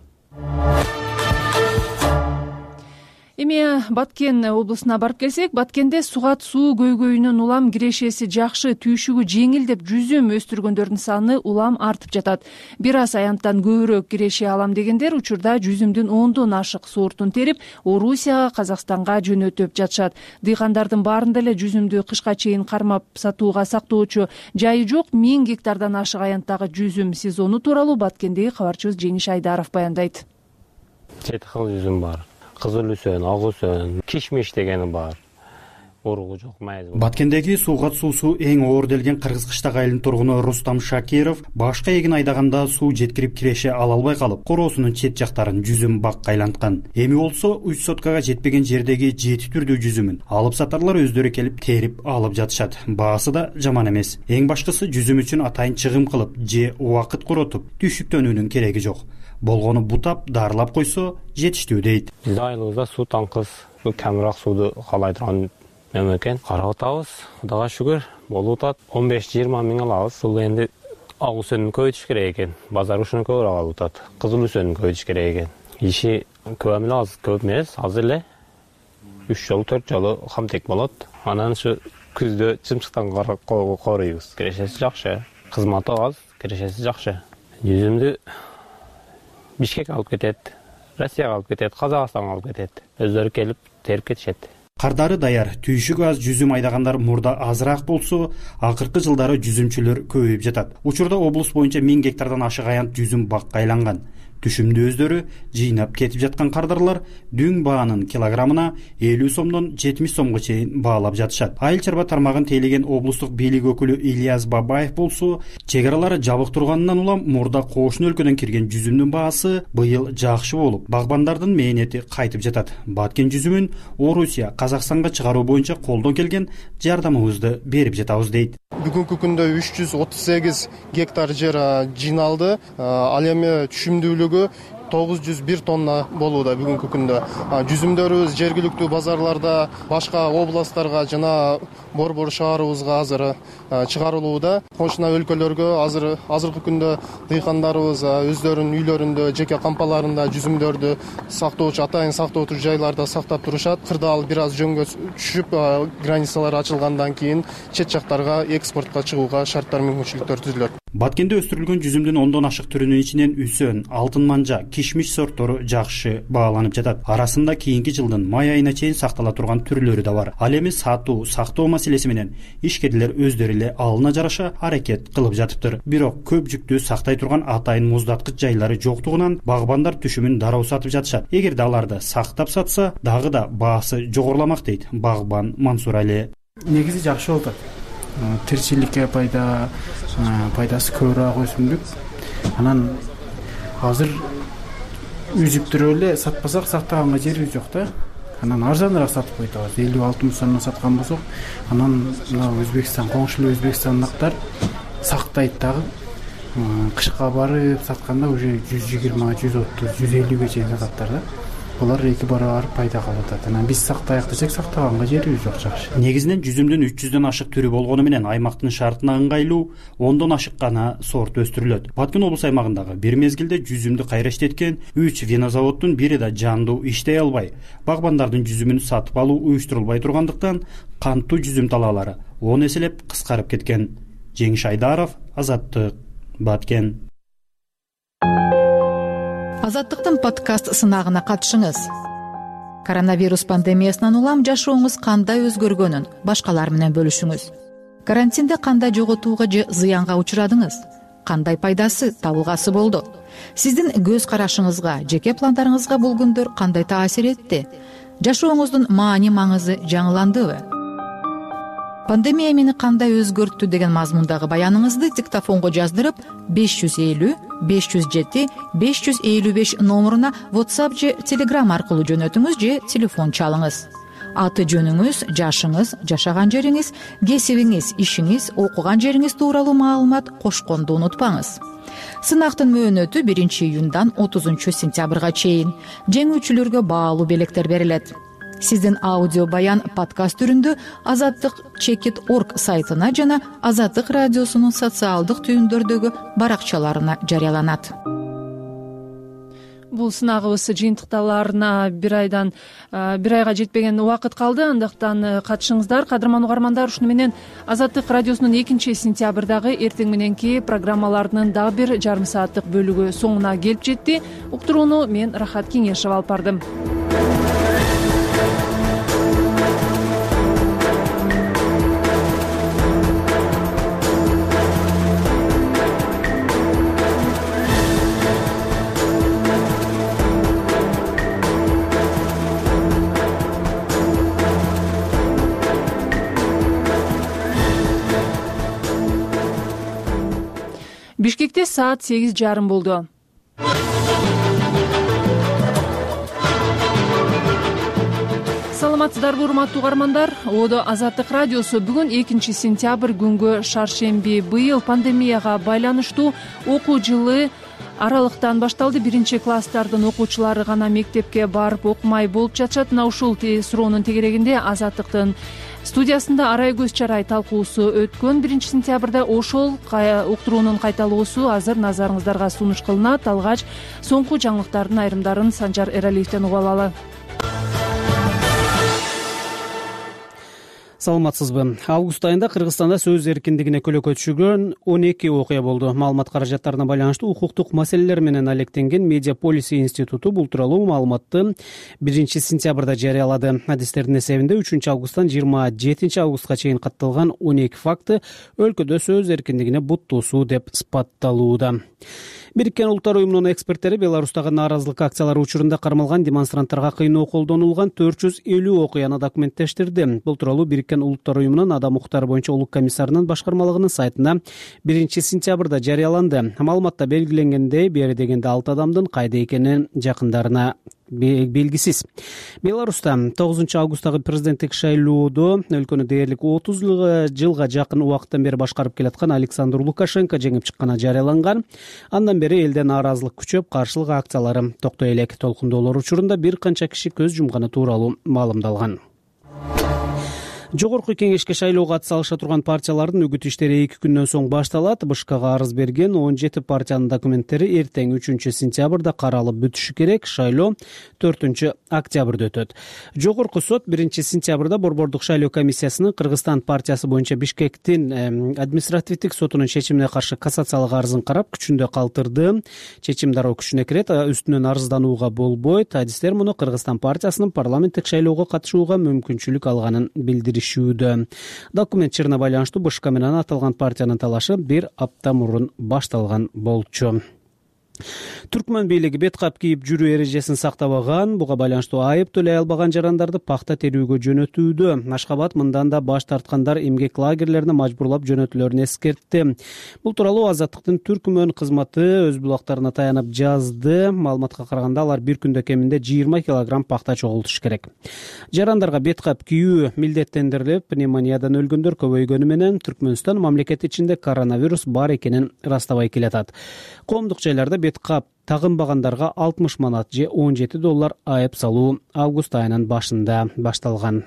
Эми Баткен облусуна барып келсек, Баткенде Сугат суу көйгөйүнүн улам кирешеси жакшы, түйшүгү жеңил деп жүзүм өстүргөндөрдүн саны улам артып жатат. Бир аз аянттан көбүрөөк киреше алам дегендер учурда жүзүмдүн ондон ашык сортун терип, Орусияга, Казакстанга жөнөтүп жатышат. Дыйкандардын баарында эле жүзүмдү кышка чейин кармап сатууга сактоочу жайы жок миң гектардан ашык аянттагы жүзүм сезону тууралуу Баткендеги кабарчыбыз Жеңиш Айдаров баяндайт. Жети кыл жүзүм бар. Кызыл үсөн, ак үсөн, кишмиш дегени бар. Уругу жок, майзы. Баткендеги Сугат суусу эң оор делген Кыргыз кыштак айылынын тургуну Рустам Шакиров башка эгин айдаганда суу жеткирип киреше ала албай калып, короосунун чет жактарын жүзүм бакка айланткан. Эми болсо үч соткага жетпеген жердеги жети түрдүү жүзүмүн алып сатарлар өздөрү келип терип алып жатышат. Баасы да жаман эмес. Эң башкысы жүзүм үчүн атайын чыгым кылып же убакыт коротуп түшүктөнүүнүн кереги жок. Болгону бутап, дарылап койсо жетиштүү дейт. Биз айылыбызда суу таңкыз, камыраак сууду каалай турган мемлекет. Карап атабыз, Кудайга шүгүр, болуп атат. он беш жыйырма миң алабыз. Бул энди ак үсөнүн көбөйтүш керек экен. Базар ушуну көбүрөөк алып атат. Кызыл үсөнүн көбөйтүш керек экен. Иши көп эмес, аз көп эмес, азыр эле үч жолу, төрт жолу камтек болот. Анан ушу күздө чымчыктан корuyбуз. Кирешеси жакшы, кызматы аз, кирешеси жакшы. Жүзүмдү Бишкек алып кетет, Россияга алып кетет, Казакстанга алып кетет. Өздөрү келип терип кетишет. Кардары даяр, түйшүгү аз жүзүм айдагандар мурда азыраак болсо, акыркы жылдары жүзүмчүлөр көбөйүп жатат. Учурда облус боюнча миң гектардан ашык аянт жүзүм бакка айланган. Түшүмдү өздөрү жыйнап кетип жаткан кардарлар дүң баанын килограммына элүү сомдон жетимиш сомго чейин баалап жатышат. Айыл чарба тармагын тейлеген облустук бийлик өкүлү Ильяс Бабаев болсо, чек аралары жабык турганынан улам мурда кошуна өлкөдөн кирген жүзүмдүн баасы быйыл жакшы болуп, багбандардын мээнети кайтып жатат. Баткен жүзүмүн Орусия, Казакстанга чыгаруу боюнча колдон келген жардамыбызды берип жатабыз дейт. Бүгүнкү күндө үч жүз отуз сегиз гектар жер жыйналды. Ал эми түшүмдүүлүгү тогуз жүз бир тонна болууда бүгүнкү күндө. Жүзүмдөрүбүз жергиликтүү базарларда, башка областтарга жана Борбор шаарыбызга азыр чыгарылууда. Кошуна өлкөлөргө азыр азыркы күндө дыйкандарыбыз өздөрүнүн үйлөрүндө, жеке кампаларында жүзүмдөрдү сактоочу, атайын сактоочу жайларда сактап турушат. Кырдаал бир аз жөнгө түшүп, границалар ачылгандан кийин чет жактарга экспортко чыгууга шарттар, мүмкүнчүлүктөр түзүлөт. Баткенде өстүрүлгөн жүзүмдүн ондон ашык түрүнүн ичинен үсөн, алтын манжа, кишмиш сорттору жакшы бааланып жатат. Арасында кийинки жылдын май айына чейин сактала турган түрлөрү да бар. Ал эми сатуу, сактоо маселеси менен ишкерлер өздөрү эле алына жараша аракет кылып жатыптыр. Бирок көп жүктү сактай турган атайын муздаткыч жайлары жоктугунан багбандар түшүмүн дароо сатып жатышат. Эгерде аларды сактап сатса, дагы да баасы жогоруламак дейт багбан Мансур Али. Негизи жакшы болот. Тиричиликке пайда, пайдасы көбүрөөк өсүмдүк. Анан азыр үзүптүрүп эле сатпасак сактаганга жерибиз жок да. Анан арзаныраак сатып койтабыз. элүү алтымыш сомдон саткан болсок, анан мына Өзбекстан, коңшулуу Өзбекстандыктар сактайт дагы. Кышка барып сатканда уже жүз жыйырма, жүз отуз, жүз элүүгө чейин сататтар да. Булар эки барабар пайдага алат. Анан биз сактаяк десек, сактаганга жерибиз жок жакшы. Негизинен жүзүмдүн үч жүздөн ашык түрү болгону менен аймактын шартына ыңгайлуу ондон ашык гана сорт өстүрүлөт. Баткен облус аймагындагы бир мезгилде жүзүмдү кайра иштеткен үч винозаводдун бири да жандуу иштей албай, багбандардын жүзүмүн сатып алуу уюштурулбай тургандыктан канттуу жүзүм талаалары он эселеп кыскарып кеткен. Жеңиш Айдаров, Азаттык, Баткен. Азаттыктын подкаст сынагына катышыңыз. Коронавирус пандемиясынан улам жашооңуз кандай өзгөргөнүн башкалар менен бөлүшүңүз. Карантинде кандай жоготууга же зыянга учурадыңыз? Кандай пайдасы, табылгасы болду? Сиздин көз карашыңызга, жеке пландарыңызга бул күндөр кандай таасир этти? Жашооңуздун маани маңызы жаңыландыбы? Пандемия мени кандай өзгөрттү деген мазмундагы баяныңызды диктофонго жаздырып беш жүз элүү беш жүз жети беш жүз элүү беш номуруна WhatsApp же Telegram аркылуу жөнөтүңүз же телефон чалыңыз. Аты жөнүңүз, жашыңыз, жашаган жериңиз, кесибиңиз, ишиңиз, окуган жериңиз тууралуу маалымат кошконду унутпаңыз. Сынактын мөөнөтү биринчи июндан отузунчу сентябрга чейин. Жеңүүчүлөргө баалуу белектер берилет. сиздин аудио баян подкаст түрүндө азаттык чекит точка орг сайтына жана Азаттык радиосунун социалдык түйүндөрдөгү баракчаларына жарыяланат. Бул сынагыбыз жыйынтыкталаарына бир айдан бир айга жетпеген убакыт калды. Андыктан катышыңыздар, кадырман угармандар. Ушуну менен Азаттык радиосунун экинчи сентябрдагы эртең мененки программаларынын дагы бир жарым сааттык бөлүгү соңуна келип жетти. Уктурууну мен Рахат Кеңешева алып бардым. Бишкекте саат сегиз жарым болду. Саламатсыздарбы, урматтуу угармандар? Одо Азаттык радиосу бүгүн экинчи сентябрь күнгө шаршемби. Быйыл пандемияга байланыштуу окуу жылы аралыктан башталды. Биринчи класстардын окуучулары гана мектепке барып окумай болуп жатышат. Мына ушул суроонун тегерегинде Азаттыктын студиясында арай көз чарай талкуусу өткөн. Биринчи сентябрда ошол уктуруунун кайталоосу азыр назарыңыздарга сунуш кылынат. Алгач соңку жаңылыктардын айрымдарын Санжар Эралиевден угуп алалы. Саламатсызбы. Август айында Кыргызстанда сөз эркиндигине көлөкө түшүргөн он эки окуя болду. Маалымат каражаттарына байланыштуу укуктук маселелер менен алектенген Медиа Полиси институту бул тууралуу маалыматты биринчи сентябрда жарыялады. Адистердин эсебинде үчүнчү августтан жыйырма жетинчи августка чейин катталган он эки факты өлкөдө сөз эркиндигине бут туусу деп сыпатталууда. Бириккен Улуттар уюмунун эксперттери Беларустагы нааразылык акциялары учурунда кармалган демонстранттарга кыйноо колдонулган төрт жүз элүү окуяны документтештирди. Бул тууралуу Бириккен Улуттар уюмунун адам укуктары боюнча улук комиссарынын башкармалыгынын сайтына биринчи сентябрда жарыяланды. Маалыматта белгиленгендей, бери дегенде алты адамдын кайда экени жакындарына белгисиз. Беларуста тогузунчу августтагы президенттик шайлоодо өлкөнү дээрлик отуз жылга жакын убакыттан бери башкарып келаткан Александр Лукашенко жеңип чыкканы жарыяланган. Андан бери элде нааразылык күчөп, каршылык акциялары токтой элек. Толкундоолор учурунда бир канча киши көз жумганы тууралуу маалымдалган. Жогорку кеңешке шайлоого ат салыша турган партиялардын үгүт иштери эки күндөн соң башталат. БШКга арыз берген он жети партиянын документтери эртең үчүнчү сентябрда каралып бүтүшү керек. Шайлоо төртүнчү октябрда өтөт. Жогорку сот биринчи сентябрда Борбордук шайлоо комиссиясынын Кыргызстан партиясы боюнча Бишкектин административдик сотунун чечимине каршы кассациялык арызын карап, күчүндө калтырды. Чечим дароо күчүнө кирет, үстүнөн арызданууга болбойт. Адистер муну Кыргызстан партиясынын парламенттик шайлоого катышууга мүмкүнчүлүк алганын билдиришти. Документ байланыштуу БШК менен аталган партиянын талашы бир апта мурун башталган болчу. Түркмөн бийлиги бет кап кийип жүрүү эрежесин сактабаган, буга байланыштуу айып төлөй албаган жарандарды пахта терүүгө жөнөтүүдө. Ашкабад мындан да баш тарткандар эмгек лагерлерине мажбурлап жөнөтүлөрүн эскертти. Бул тууралуу Азаттыктын Түркмөн кызматы өз булактарына таянып жазды. Маалыматка караганда алар бир күндө кеминде жыйырма килограмм пахта чогултуш керек. Жарандарга бет кап кийүү милдеттендирилип, пневмониядан өлгөндөр көбөйгөнү менен Түркмөнстан мамлекет ичинде коронавирус бар экенин ырастабай келатат. Коомдук жайларда бет кап тагынбагандарга алтымыш манат же он жети доллар айып салуу август айынын башында башталган.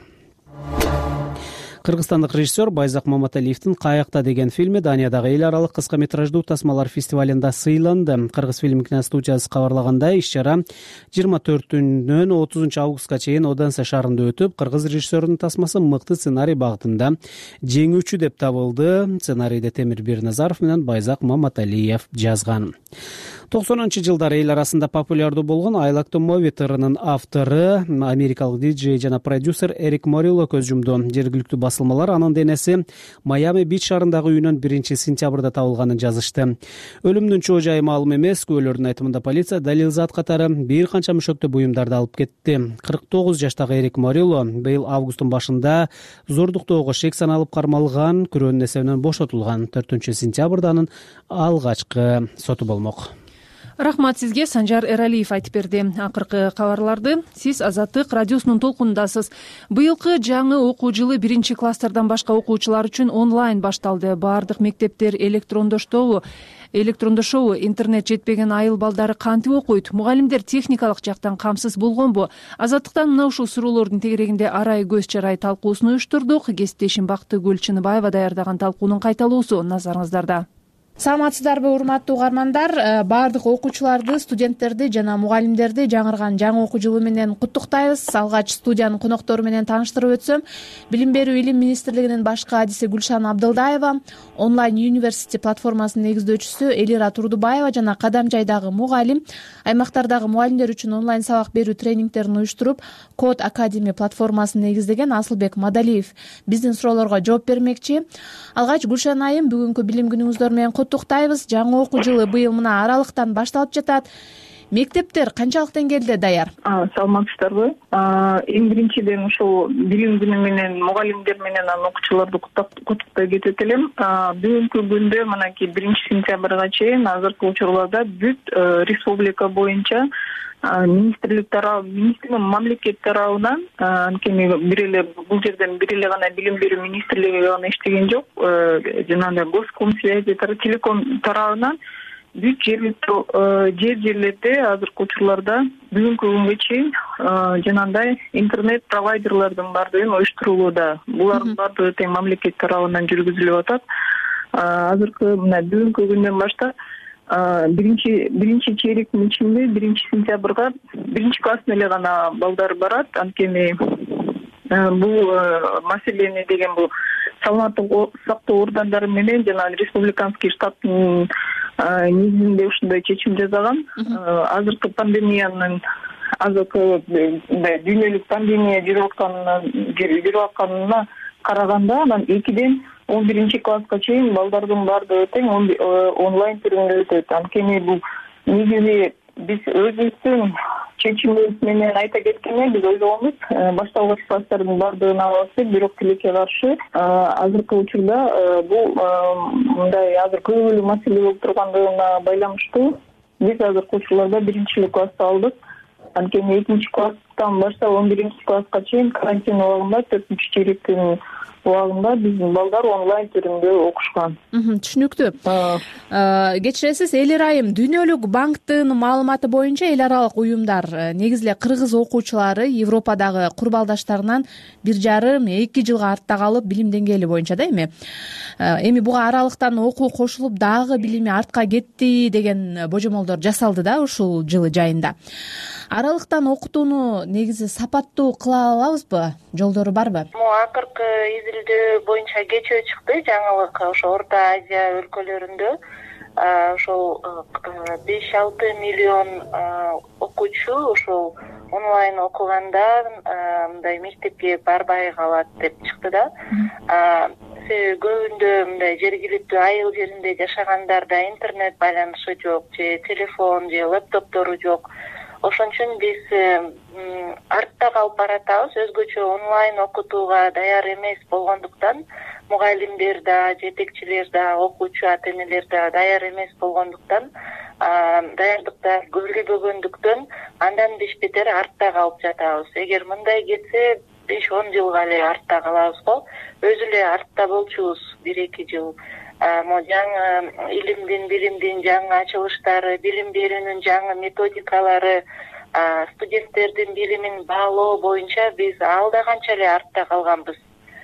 Кыргызстандык режиссер Байзак Маматалиевдин «Каякта» деген фильми Даниядагы эл аралык кыска метраждуу тасмалар фестивалында сыйланды. Кыргыз фильм киностудиясы кабарлагандай, иш-чара жыйырма төртүнөн отузунчу августка чейин Оденсе шаарында өтүп, кыргыз режиссерунун тасмасы мыкты сценарий багытында жеңүүчү деп табылды. Сценарийде Темир Бирназаров менен Байзак Маматалиев жазган. токсонунчу жылдары эл арасында популярдуу болгон I Like to Move It ырынын автору, америкалык диджей жана продюсер Эрик Морилло көз жумду. Жергиликтүү басылмалар анын денеси Майами Бич шаарындагы үйүнөн биринчи сентябрда табылганын жазышты. Өлүмдүн чоо жайы маалым эмес. Күбөлөрдүн айтымында полиция далил зат катары бир канча мөшөктө буюмдарды алып кетти. кырк тогуз жаштагы Эрик Морилло быйыл августтун башында зордуктоого шек саналып кармалган, күрөөнүн эсебинен бошотулган. төртүнчү сентябрда анын алгачкы соту болмок. рахмат сизге. Санжар Эралиев айтып берди. Акыркы кабарларды сиз Азаттык радиосунун толкунундасыз. Быйылкы жаңы окуу жылы биринчи класстардан башка окуучулар үчүн онлайн башталды. Баардык мектептер электрондоштобу электрондошобу, интернет жетпеген айыл балдары кантип окуйт? Мугалимдер техникалык жактан камсыз болгонбу? Азаттыктан мына ушул суроолордун тегерегинде арай көз чарай талкуусун уюштурдук. Кесиптешим Бактыгүл Чыныбаева даярдаган талкуунун кайталоосу назарыңыздарда. Саламатсыздарбы урматтуу угармандар. Баардык окуучуларды, студенттерди жана мугалимдерди жаңырган жаңы окуу жылы менен куттуктайбыз. Алгач студиянын коноктору менен тааныштырып өтсөм, Билим берүү илим министрлигинин баш кадиси Гүлшан Абдылдаева, онлайн университи платформасынын негиздөөчүсү Элира Турдубаева жана Кадам жайдагы мугалим аймактардагы мугалимдер үчүн онлайн сабак берүү тренингтерин уюштуруп, Код Академи платформасын негиздеген Асылбек Мадалиев биздин суроолорго жооп бермекчи. Алгач Гүлшан айым, бүгүнкү билим күнүңүздөр менен куттуктайбыз. Жаңы окуу жылы быйыл мына аралыктан башталып жатат. Мектептер канчалык деңгээлде даяр? Саламатсыздарбы? Эң биринчиден ушул билим күнү менен мугалимдер менен анан окуучуларды куттуктай кетет элем. Бүгүнкү күндө мынакей биринчи сентябрга чейин азыркы учурларда бүт республика боюнча министрлик тарабы, министрлик мамлекет тарабынан, анткени бир эле бул жерден бир эле гана билим берүү министрлиги гана иштеген жок, жанагы Госкомсвязи, телеком тарабынан бүт жергиликтүү жер жерлерде азыркы учурларда бүгүнкү күнгө чейин жанагындай интернет провайдерлердин баардыгын уюштурулууда. Булардын баардыгы тең мамлекет тарабынан жүргүзүлүп атат. Азыркы мына бүгүнкү күндөн баштап биринчи биринчи чейректин ичинде биринчи сентябрга биринчи класстын эле гана балдар барат. Анткени бул маселени деген бул саламаттык сактоо органдары менен жана республиканский штаттын негизинде ушундай чечим жасаган. Азыркы пандемиянын азыркы дүйнөлүк пандемия жүрүп атканына жүрүп атканына караганда анан экиден он биринчи класска чейин балдардын баардыгы тең онлайн түрүндө өтөт. Анткени бул негизи биз өзүбүздүн чечимибиз менен айта кеткенде биз ойлогонбуз башталгыч класстардын баардыгын алабыз деп, бирок тилекке каршы азыркы учурда бул мындай азыр көбөлүү маселе болуп тургандыгына байланыштуу биз азыркы учурларда биринчи эле классты алдык. Анткени экинчи класстан баштап он биринчи класска чейин карантин убагында төртүнчү чейректин убагында биздин балдар онлайн түрүндө окушкан. Түшүнүктүү. Кечиресиз, Элира айым, Дүйнөлүк банктын маалыматы боюнча эл аралык уюмдар, негизи эле кыргыз окуучулары Европадагы курбалдаштарынан бир жарым эки жылга артта калып, билим деңгээли боюнча да эми. Эми буга аралыктан окуу кошулуп, дагы билими артка кетти деген божомолдор жасалды да ушул жылы жайында. Аралыктан окутууну негизи сапаттуу кыла алабызбы? Жолдору барбы? Акыркы изилдөө боюнча кечөө чыкты. Жаңылык ошо Орто Азия өлкөлөрүндө ошол беш алты миллион окуучу ошол онлайн окуганда мындай мектепке барбай калат деп чыкты да. Себеби көбүндө мындай жергиликтүү айыл жеринде жашагандарда интернет байланышы жок, же телефон, же лаптоптору жок. Ошон үчүн биз артта калып баратабыз. Өзгөчө онлайн окутууга даяр эмес болгондуктан, мугалимдер да, жетекчилер да, окуучу ата энелер да даяр эмес болгондуктан, даярдыкта көрүлбөгөндүктөн андан беш бетер артта калып жатабыз. Эгер мындай кетсе беш он жылга эле артта калабыз го. Өзү эле артта болчубуз бир эки жыл. Мо жаңы илимдин, билимдин жаңы ачылыштары, билим берүүнүн жаңы методикалары, студенттердин билимин баалоо боюнча биз алда канча эле артта калганбыз.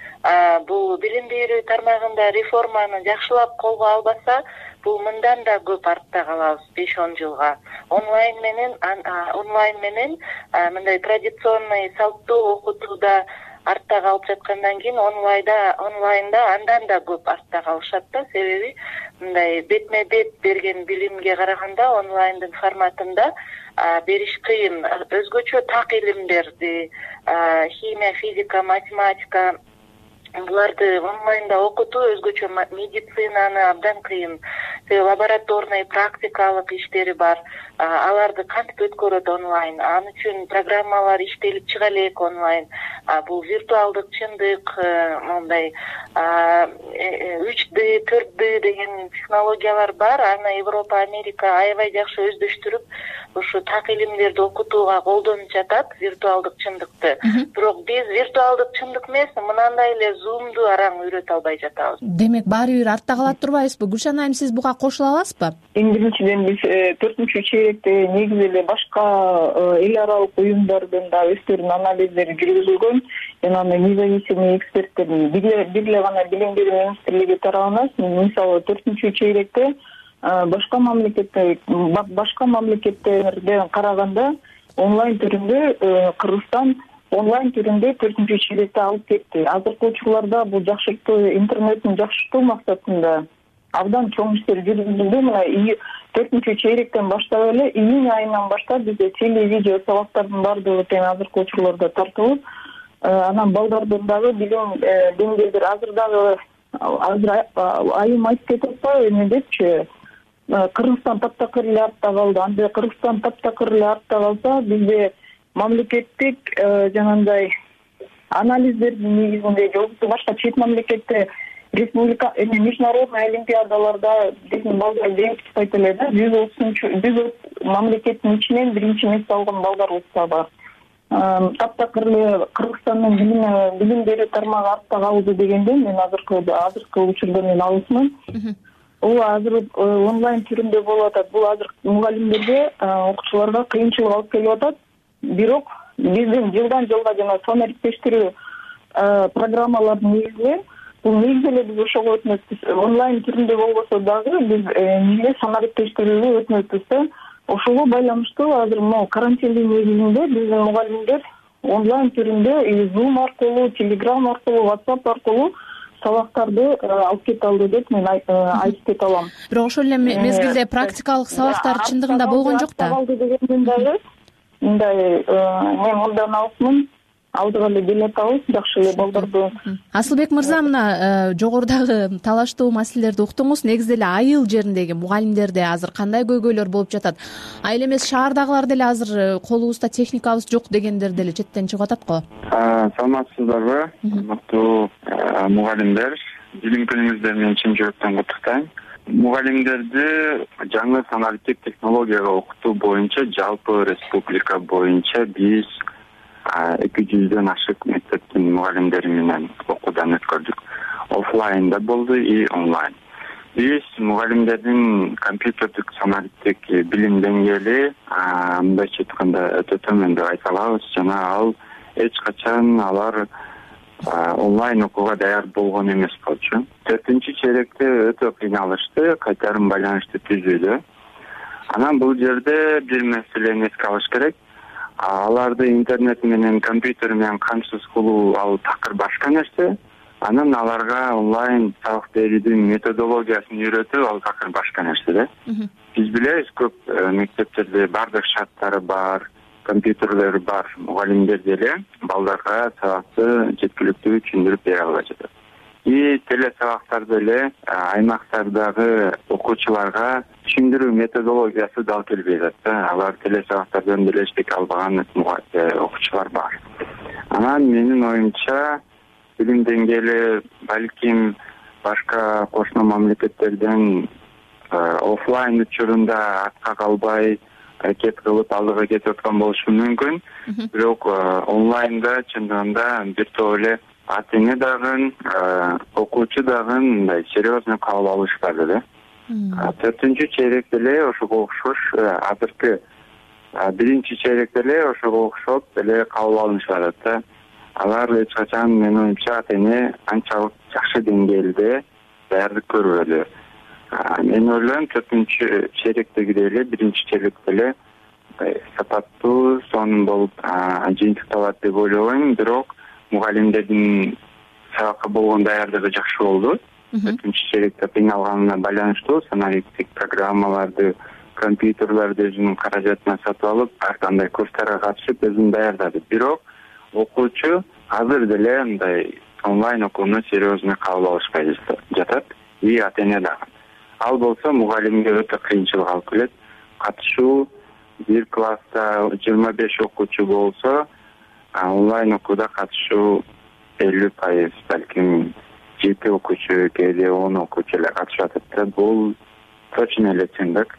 Бул билим берүү тармагында реформаны жакшылап колго албаса, бул мындан да көп артта калабыз беш он жылга. Онлайн менен онлайн менен мындай традиционный салттуу окутууда артта калып жаткандан кийин онлайнда онлайнда андан да көп артта калышат да. Себеби мындай бетме бет берген билимге караганда онлайндын форматында бериш кыйын. Өзгөчө так илимдерди, химия, физика, математика, буларды онлайнда окутуу, өзгөчө медицинаны абдан кыйын. себеби лабораторный практикалык иштери бар, аларды кантип өткөрөт онлайн, ал үчүн программалар иштелип чыга элек онлайн. Бул виртуалдык чындык, мондай үч дэ, төрт дэ деген технологиялар бар. Аны Европа, Америка аябай жакшы өздөштүрүп, ушу так илимдерди окутууга колдонуп жатат, виртуалдык чындыкты. Бирок биз виртуалдык чындык эмес, мынандай эле зумду араң үйрөтө албай жатабыз. Демек баары бир артта калат турбайбызбы? Гүлшан айым, сиз буга кошула аласызбы? Эң биринчиден биз төртүнчү чейректе негизи эле башка эл аралык уюмдардын да өздөрүнүн анализдери жүргүзүлгөн. Жана независимый эксперттердин бир эле гана билим берүү министрлиги тарабынан, мисалы төртүнчү чейректе башка мамлекетте башка мамлекеттерден караганда онлайн түрүндө Кыргызстан онлайн түрүндө төртүнчү чейректе алып кетти. Азыркы учурларда бул жакшыртуу, интернеттин жакшыртуу максатында абдан чоң иштер жүргүзүлдү. Мына төртүнчү чейректен баштап эле июнь айынан баштап бизде теле видео сабактардын баардыгы тең азыркы учурларда тартылып, анан балдардын дагы билим деңгээлдери азыр дагы азыр айым айтып кетип атпайбы эме депчи, Кыргызстан таптакыр эле артта калды. Анда Кыргызстан таптакыр эле артта калса, бизде мамлекеттик жанагындай анализдердин негизинде жолукту башка чет мамлекетте республика эми международный олимпиадаларда биздин балдар жеңип чыкпайт эле да. жүз отузунчу жүз мамлекеттин ичинен биринчи месте алган балдарыбыз да бар. Таптакыр эле Кыргызстандын билим билим берүү тармагы артта калды дегенде мен азыркы азыркы учурда мен алысмын. Бул азыр онлайн түрүндө болуп атат. Бул азыр мугалимдерге, окуучуларга кыйынчылык алып келип атат. Бирок биздин жылдан жылга жана сан ириктештирүү программалардын негизинен бул негизи эле биз ошого өтмөкпүз. Онлайн түрүндө болбосо дагы биз эмне сан ириктештирүүгө өтмөкпүз да. Ошого байланыштуу азыр могу карантиндин негизинде биздин мугалимдер онлайн түрүндө Zoom аркылуу, Telegram аркылуу, WhatsApp аркылуу сабактарды алып кете алды деп мен айтып кете алам. Бирок ошол эле мезгилде практикалык сабактар чындыгында болгон жок да. Дегенден дагы мындай мен мындан алысмын, алдыга эле келе атабыз, жакшы эле балдарды. Асылбек мырза, мына жогорудагы талаштуу маселелерди уктуңуз. Негизи эле айыл жериндеги мугалимдерде азыр кандай көйгөйлөр болуп жатат? Айыл эмес шаардагылар деле азыр колубузда техникабыз жок дегендер деле четтен чыгып атат го. Саламатсыздарбы, урматтуу мугалимдер? Билим күнүңүздөр менен чын жүрөктөн куттуктайм. Мугалимдерди жаңы саналиктик технологияга окутуу боюнча жалпы республика боюнча биз эки жүздөн ашык мектептин мугалимдери менен окуудан өткөрдүк. Офлайнда болду и онлайн. Биз мугалимдердин компьютердик саналиктик билим деңгээли мындайча айтканда өтө төмөн деп айта алабыз. Жана ал эч качан алар онлайн окууга даяр болгон эмес болчу. Төртүнчү чейректе өтө кыйналышты кайтарым байланышты түзүүдө. Анан бул жерде бир маселени эске алыш керек. Аларды интернет менен, компьютер менен камсыз кылуу ал такыр башка нерсе. Анан аларга онлайн сабак берүүнүн методологиясын үйрөтүү ал такыр башка нерсе да. Биз билебиз, көп мектептерде бардык шарттары бар, компьютерлери бар, мугалимдер деле балдарга сабакты жеткиликтүү түшүндүрүп бере албай жатат. И телесабактарды эле аймактардагы окуучуларга түшүндүрүү методологиясы дал келбей жатат. Алар телесабактардан деле эчтеке албаган окуучулар бар. Анан менин оюмча билим деңгээли балким башка кошмо мамлекеттерден офлайн учурунда артка калбай аракет кылып алдыга кетип аткан болушу мүмкүн. Бирок онлайнда чындыгында бир топ эле ата эне дагы, окуучу дагы мындай серьезный кабыл алышпады да. Төртүнчү чейректе эле ошого окшош азыркы биринчи чейректе эле ошого окшоп эле кабыл алынышып атат да. Алар эч качан менин оюмча ата эне анчалык жакшы деңгээлде даярдык көрбөдү. Мен ойлойм төртүнчү чейректегидей эле биринчи чейректе эле сапаттуу сонун болуп жыйынтыкталат деп ойлобойм. Бирок мугалимдердин сабакка болгон даярдыгы жакшы болду. Төртүнчү чейректе кыйналганына байланыштуу саналиктик программаларды, компьютерлерди өзүнүн каражатына сатып алып, ар кандай курстарга катышып өзүн даярдады. Бирок окуучу азыр деле мындай онлайн окууну серьезный кабыл алышпай жатат. И ата эне дагы. ал болсо мугалимге өтө кыйынчылык алып келет. Катышуу бир класста жыйырма беш окуучу болсо, онлайн окууда катышуу элүү пайыз, балким жети окуучу, кээде он окуучу эле катышат да. Бул точно эле чындык.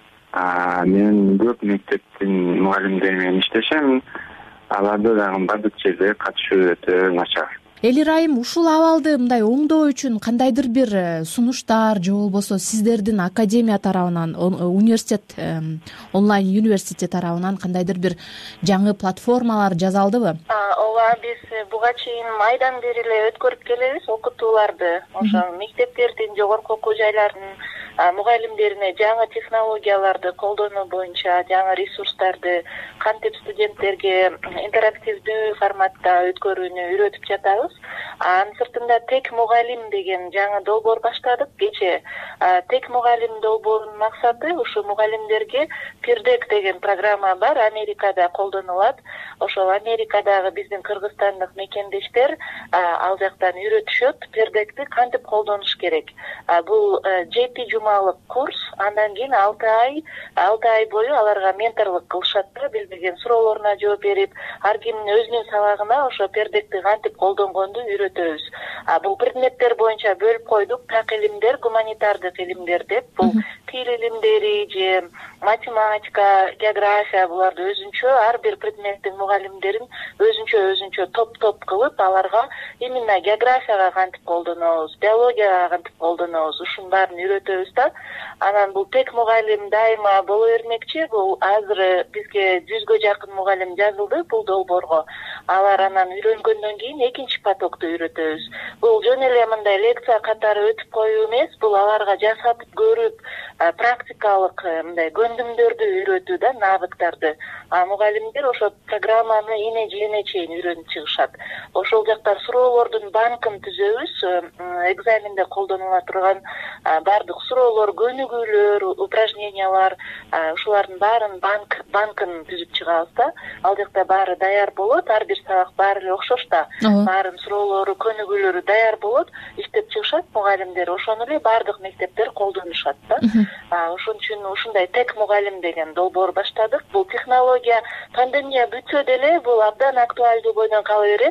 Мен көп мектептин мугалимдери менен иштешем. Аларда дагы бардык жерде катышуу өтө начар. Элир айым, ушул абалды мындай оңдоо үчүн кандайдыр бир сунуштар же болбосо сиздердин академия тарабынан, университет, онлайн университет тарабынан кандайдыр бир жаңы платформалар жасалдыбы? Ооба, биз буга чейин майдан бери эле өткөрүп келебиз окутууларды. Ошо мектептердин, жогорку окуу жайлардын мугалимдерине жаңы технологияларды колдонуу боюнча жаңы ресурстарды кантип студенттерге интерактивдүү форматта өткөрүүнү үйрөтүп жатабыз. Анын сыртында тек мугалим деген жаңы долбоор баштадык кечээ. Тек мугалим долбоорунун максаты ушу мугалимдерге Пирдек деген программа бар, Америкада колдонулат. Ошол Америкадагы биздин кыргызстандык мекендештер ал жактан үйрөтүшөт, Пирдекти кантип колдонуш керек. Бул жети жумалык курс, андан кийин алты ай, алты ай бою аларга менторлук кылышат да, билбеген суроолоруна жооп берип, ар кимдин өзүнүн сабагына ошо Пирдекти кантип колдонгонду үйрөтөбүз. Бул предметтер боюнча бөлүп койдук. Так илимдер, гуманитардык илимдер деп. Бул тил илимдери же математика, география, буларды өзүнчө ар бир предметтин мугалимдерин өзүнчө өзүнчө топ-топ кылып, аларга именно географияга кантип колдонобуз, биологияга кантип колдонобуз, ушунун баарын үйрөтөбүз да. Анан бул тек мугалим дайыма боло бермекчи. Бул азыр бизге жүзгө жакын мугалим жазылды бул долбоорго. Алар анан үйрөнгөндөн кийин экинчи потокту үйрөтөбүз. Бул жөн эле мындай лекция катары өтүп коюу эмес, бул аларга жасатып көрүп, практикалык мындай көндүмдөрдү үйрөтүү да, навыктарды. А мугалимдер ошо программаны эне жилине чейин үйрөнүп чыгышат. Ошол жактан суроолордун банкын түзөбүз. Экзаменде колдонула турган бардык суроолор, көнүгүүлөр, упражнениялар, ушулардын баарын банк банкын түзүп чыгабыз да. Ал жакта баары даяр болот, ар бир сабак баары эле окшош да. Баарын суроолору, көнүгүүлөрү даяр болот, иштеп чыгышат мугалимдер. Ошону эле бардык мектептер колдонушат да. Ошон үчүн ушундай тек мугалим деген долбоор баштадык. Бул технология пандемия бүтсө деле бул абдан актуалдуу бойдон кала берет.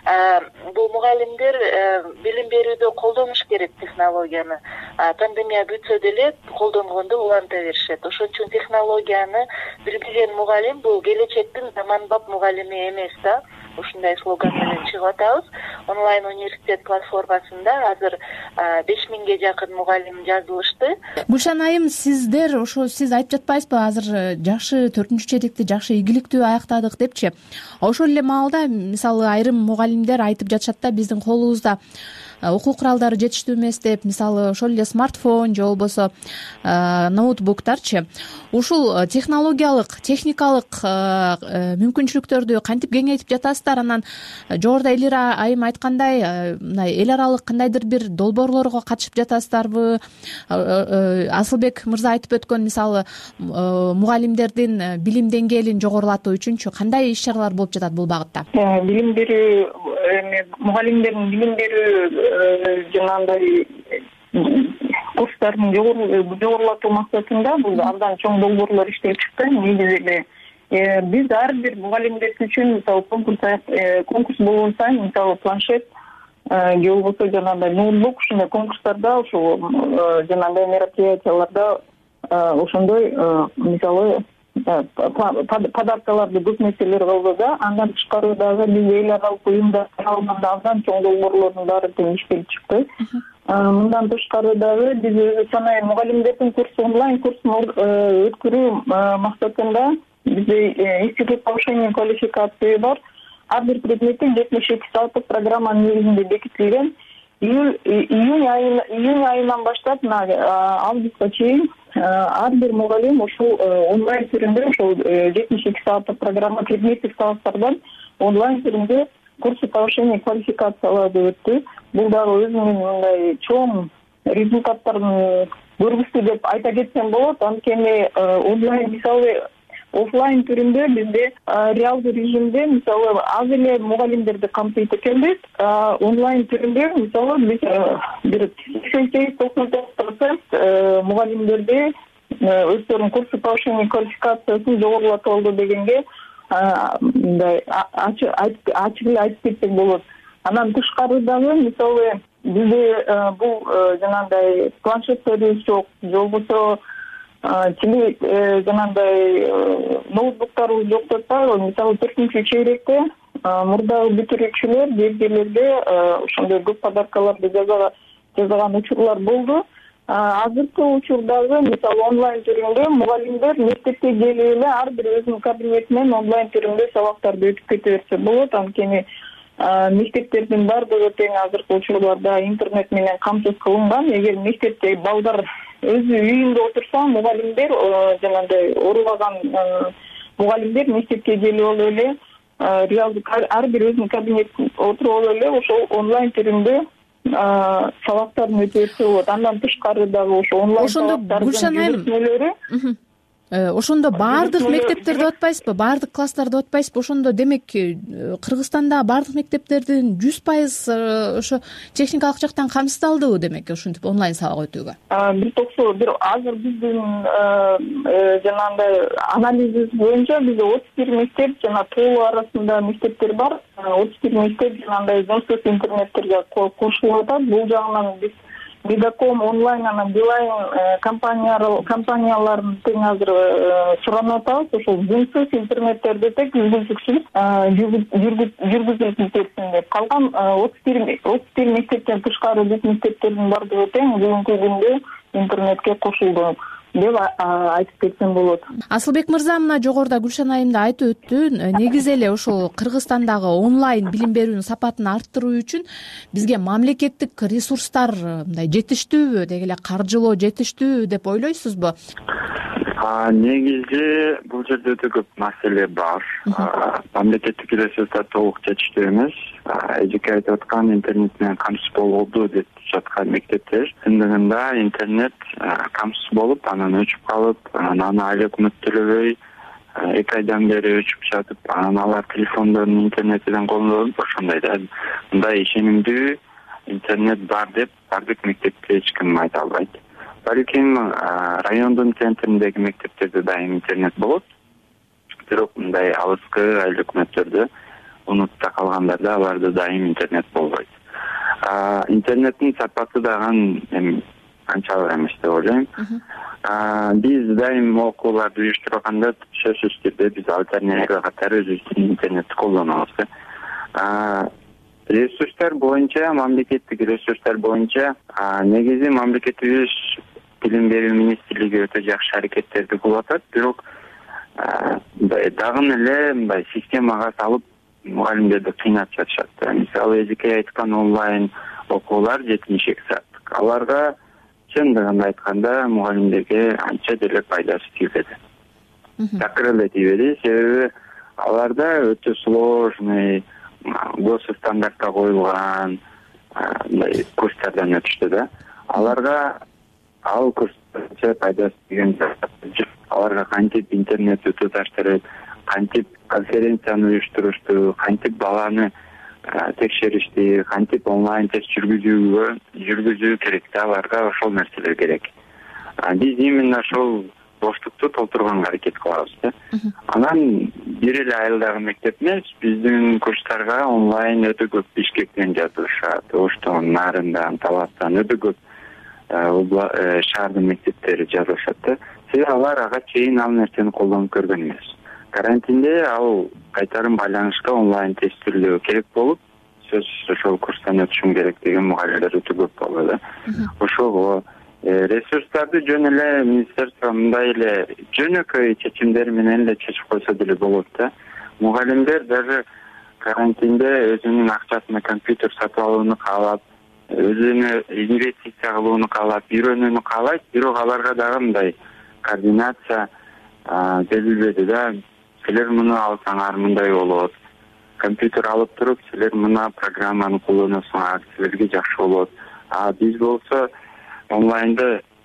Бул мугалимдер билим берүүдө колдонуш керек технологияны. Пандемия бүтсө деле колдонгонду уланта беришет. Ошон үчүн технологияны билбеген мугалим бул келечектин заманбап мугалими эмес да. Ушундай слоган менен чыгып атабыз. Онлайн университет платформасында азыр беш миңге жакын мугалим жазылышты. Гүлшан айым, сиздер ошо сиз айтып жатпайсызбы, азыр жакшы төртүнчү четекти жакшы ийгиликтүү аяктадык депчи. Ошол эле маалда мисалы айрым мугалимдер айтып жатышат да, биздин колубузда окуу куралдары жетиштүү эмес деп, мисалы ошол эле смартфон же болбосо ноутбуктарчы. Ушул технологиялык, техникалык мүмкүнчүлүктөрдү кантип кеңейтип жатасыздар? Анан жогоруда Элир айым айткандай, мындай эл аралык кандайдыр бир долбоорлорго катышып жатасыздарбы? Асылбек мырза айтып өткөн, мисалы мугалимдердин билим деңгээлин жогорулатуу үчүнчү кандай иш чаралар болуп жатат бул багытта? Билим берүү, мугалимдердин билим берүү жанагындай курстарын жогорулатуу максатында бул абдан чоң долбоорлор иштелип чыкты. Негизи эле биз ар бир мугалимдер үчүн мисалы конкурс конкурс болгон сайын, мисалы планшет же болбосо жанагындай ноутбук, ушундай конкурстарда, ушул жанагындай мероприятияларда ошондой мисалы подаркаларды, көп нерселер кылды да. Андан тышкары дагы биз эл аралык уюмдар тарабынан абдан чоң долбоорлордун баары тең иштелип чыкты. Мындан тышкары дагы биз санай мугалимдердин курсу, онлайн курсун өткөрүү максатында бизде институт повышения квалификации бар. Ар бир предметте жетимиш эки сааттык программанын негизинде бекитилген. Июнь айынан июнь айынан баштап августка чейин ар бир мугалим ушул онлайн түрүндө ошол жетимиш эки сааттык программа предметтик сабактардан онлайн түрүндө курсы повышения квалификацияларды өттү. Бул дагы өзүнүн мындай чоң результаттарын көргүздү деп айта кетсем болот. Анткени онлайн мисалы офлайн түрүндө бизде реалдуу режимде мисалы аз эле мугалимдерди камтыйт экенбиз. Онлайн түрүндө мисалы биз бир сексен сегиз токсон тогуз процент мугалимдерди өздөрүнүн курсы повышения квалификациясын жогорулатып алды дегенге мындай ачык эле айтып кетсек болот. Андан тышкары дагы мисалы бизде бул жанагындай планшеттерибиз жок, же болбосо теле жанагындай ноутбуктарыбыз жок деп атпайбы. Мисалы төртүнчү чейректе мурдагы бүтүрүүчүлөр биргелерге ошондой көп подаркаларды жасаган учурлар болду. Азыркы учурдагы мисалы онлайн түрүндө мугалимдер мектепке келип эле ар бир өзүнүн кабинетинен онлайн түрүндө сабактарды өтүп кете берсе болот. Анткени мектептердин баардыгы тең азыркы учурларда интернет менен камсыз кылынган. Эгер мектепте балдар өзү үйүндө отурса, мугалимдер жанагындай оорубаган мугалимдер мектепке келип алып эле реалдуу ар бир өзүнүн кабинетине отуруп алып эле ошол онлайн түрүндө сабактарын өтүп берсе болот. Андан тышкары дагы ошо онлайн сабактардын жүйөтмөлөрү ошондо баардык мектептерде атпайсызбы, баардык класстарда атпайсызбы? Ошондо демек Кыргызстанда баардык мектептердин жүз пайыз ошо техникалык жактан камсыздалдыбы демек ушинтип онлайн сабак өтүүгө? Бир токсо бир азыр биздин жанагындай анализибиз боюнча бизде отуз бир мектеп жана тоолуу арасында мектептер бар. отуз бир мектеп жанагындай зонсуз интернеттерге кошулуп атат. Бул жагынан биз Мегаком онлайн анан Билайн компанияларын тең азыр суранып атабыз. Ошол зонсуз интернеттерди тең үздүксүз жүргүзүлүп кетсин деп. Калган отуз бир мектептен тышкары бүт мектептердин баардыгы тең бүгүнкү күндө интернетке кошулду деп айтып кетсем болот. Асылбек мырза, мына жогоруда Гүлшан айым да айтып өттү. Негизи эле ошол Кыргызстандагы онлайн билим берүүнүн сапатын арттыруу үчүн бизге мамлекеттик ресурстар мындай жетиштүүбү, деги эле каржылоо жетиштүүбү деп ойлойсузбу? Негизи бул жерде өтө көп маселе бар. Мамлекеттик ресурстар толук жетиштүү эмес. Эжеке айтып аткан интернет менен камсыз болду деп жаткан мектептер чындыгында интернет камсыз болуп, анан өчүп калып, анан айлык өкмөт төлөбөй эки айдан бери өчүп жатып, анан алар телефондорун интернетинен колдонуп, ошондой да мындай ишенимдүү интернет бар деп бардык мектепте эч ким айта албайт. Балким райондун центриндеги мектептерде дайым интернет болот. Бирок мындай алыскы айыл өкмөттөрдө, унутта калгандарда аларда дайым интернет болбойт. Интернеттин сапаты дагы эми анчалык эмес деп ойлойм. Биз дайым окууларды уюштурганда сөзсүз түрдө биз альтернатива катары өзүбүздүн интернетти колдонобуз. Ресурстар боюнча, мамлекеттик ресурстар боюнча негизи мамлекетибиз билим берүү министрлиги өтө жакшы аракеттерди кылып атат. Бирок дагы эле мындай системага салып мугалимдерди кыйнап жатышат. Мисалы эжеке айткан онлайн окуулар жетимиш эки сааттык. Аларга чындыгын айтканда мугалимдерге анча деле пайдасы тийбеди. Такыр эле тийбеди, себеби аларда өтө сложный госстандартка коюлган мындай курстардан өтүштү да. Аларга ал курстарча пайдасы тийген жок. Аларга кантип интернетти туташтырып, кантип конференцияны уюштурушту, кантип баланы текшеришти, кантип онлайн тест жүргүзүүгө жүргүзүү керек да, аларга ошол нерселер керек. Биз именно ошол боштукту толтурганга аракет кылабыз да. Анан бир эле айылдагы мектеп эмес, биздин курстарга онлайн өтө көп Бишкектен жазылышат, Оштон, Нарындан, Таластан өтө көп шаардын мектептери жазылышат да. Себеби алар ага чейин ал нерсени колдонуп көргөн эмес. Карантинде ал кайтарым байланышка онлайн тест түрүндө керек болуп, сөзсүз ошол курстан өтүшүм керек деген мугалимдер өтө көп болду да. Ошого ресурстарды жөн эле министерство мындай эле жөнөкөй чечимдер менен эле чечип койсо деле болот да. Мугалимдер даже карантинде өзүнүн акчасына компьютер сатып алууну каалап, өзүнө инвестиция кылууну каалап, үйрөнүүнү каалайт, бирок аларга дагы мындай координация берилбеди да. Силер муну алсаңар мындай болот. Компьютер алып туруп, силер мына программаны колдоносуңар, силерге жакшы болот. А биз болсо онлайнда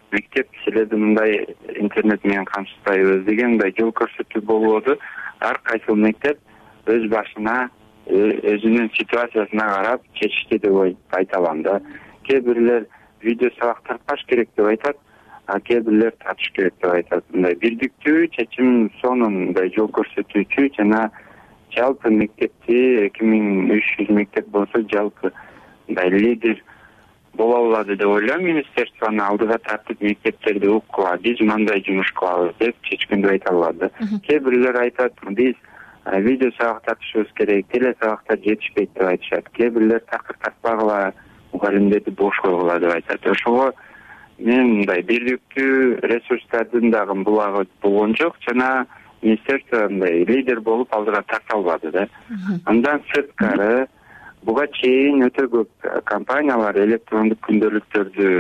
мектеп силерди мындай интернет менен камсыздайбыз деген мындай жол көрсөтүү болуп атат. Ар кайсы мектеп өз башына өзүнүн ситуациясына карап чечишти деп айта алам да. Кээ бирлер видео сабак тарткаш керек деп айтат, а кээ бирлер тартыш керек деп айтат. Мындай бирдиктүү чечим сонун мындай жол көрсөтүүчү жана жалпы мектепти эки миң үч жүз мектеп болсо жалпы мындай лидер боло алады деп ойлойм. Министерствону алдыга тартып мектептерди уккула, биз мындай жумуш кылабыз деп чечкенди айта алады. Кээ бирлер айтат, биз видео сабак тартышыбыз керек, теле сабактар жетишпейт деп айтышат. Кээ бирлер такыр тартпагыла, мугалимдерди бош койгула деп айтат. Ошого мен мындай бирдиктүү ресурстардын дагы булагы болгон жок жана министерство мындай лидер болуп алдыга тарта албады да. Андан сырткары буга чейин өтө көп компаниялар электрондук күндөлүктөрдү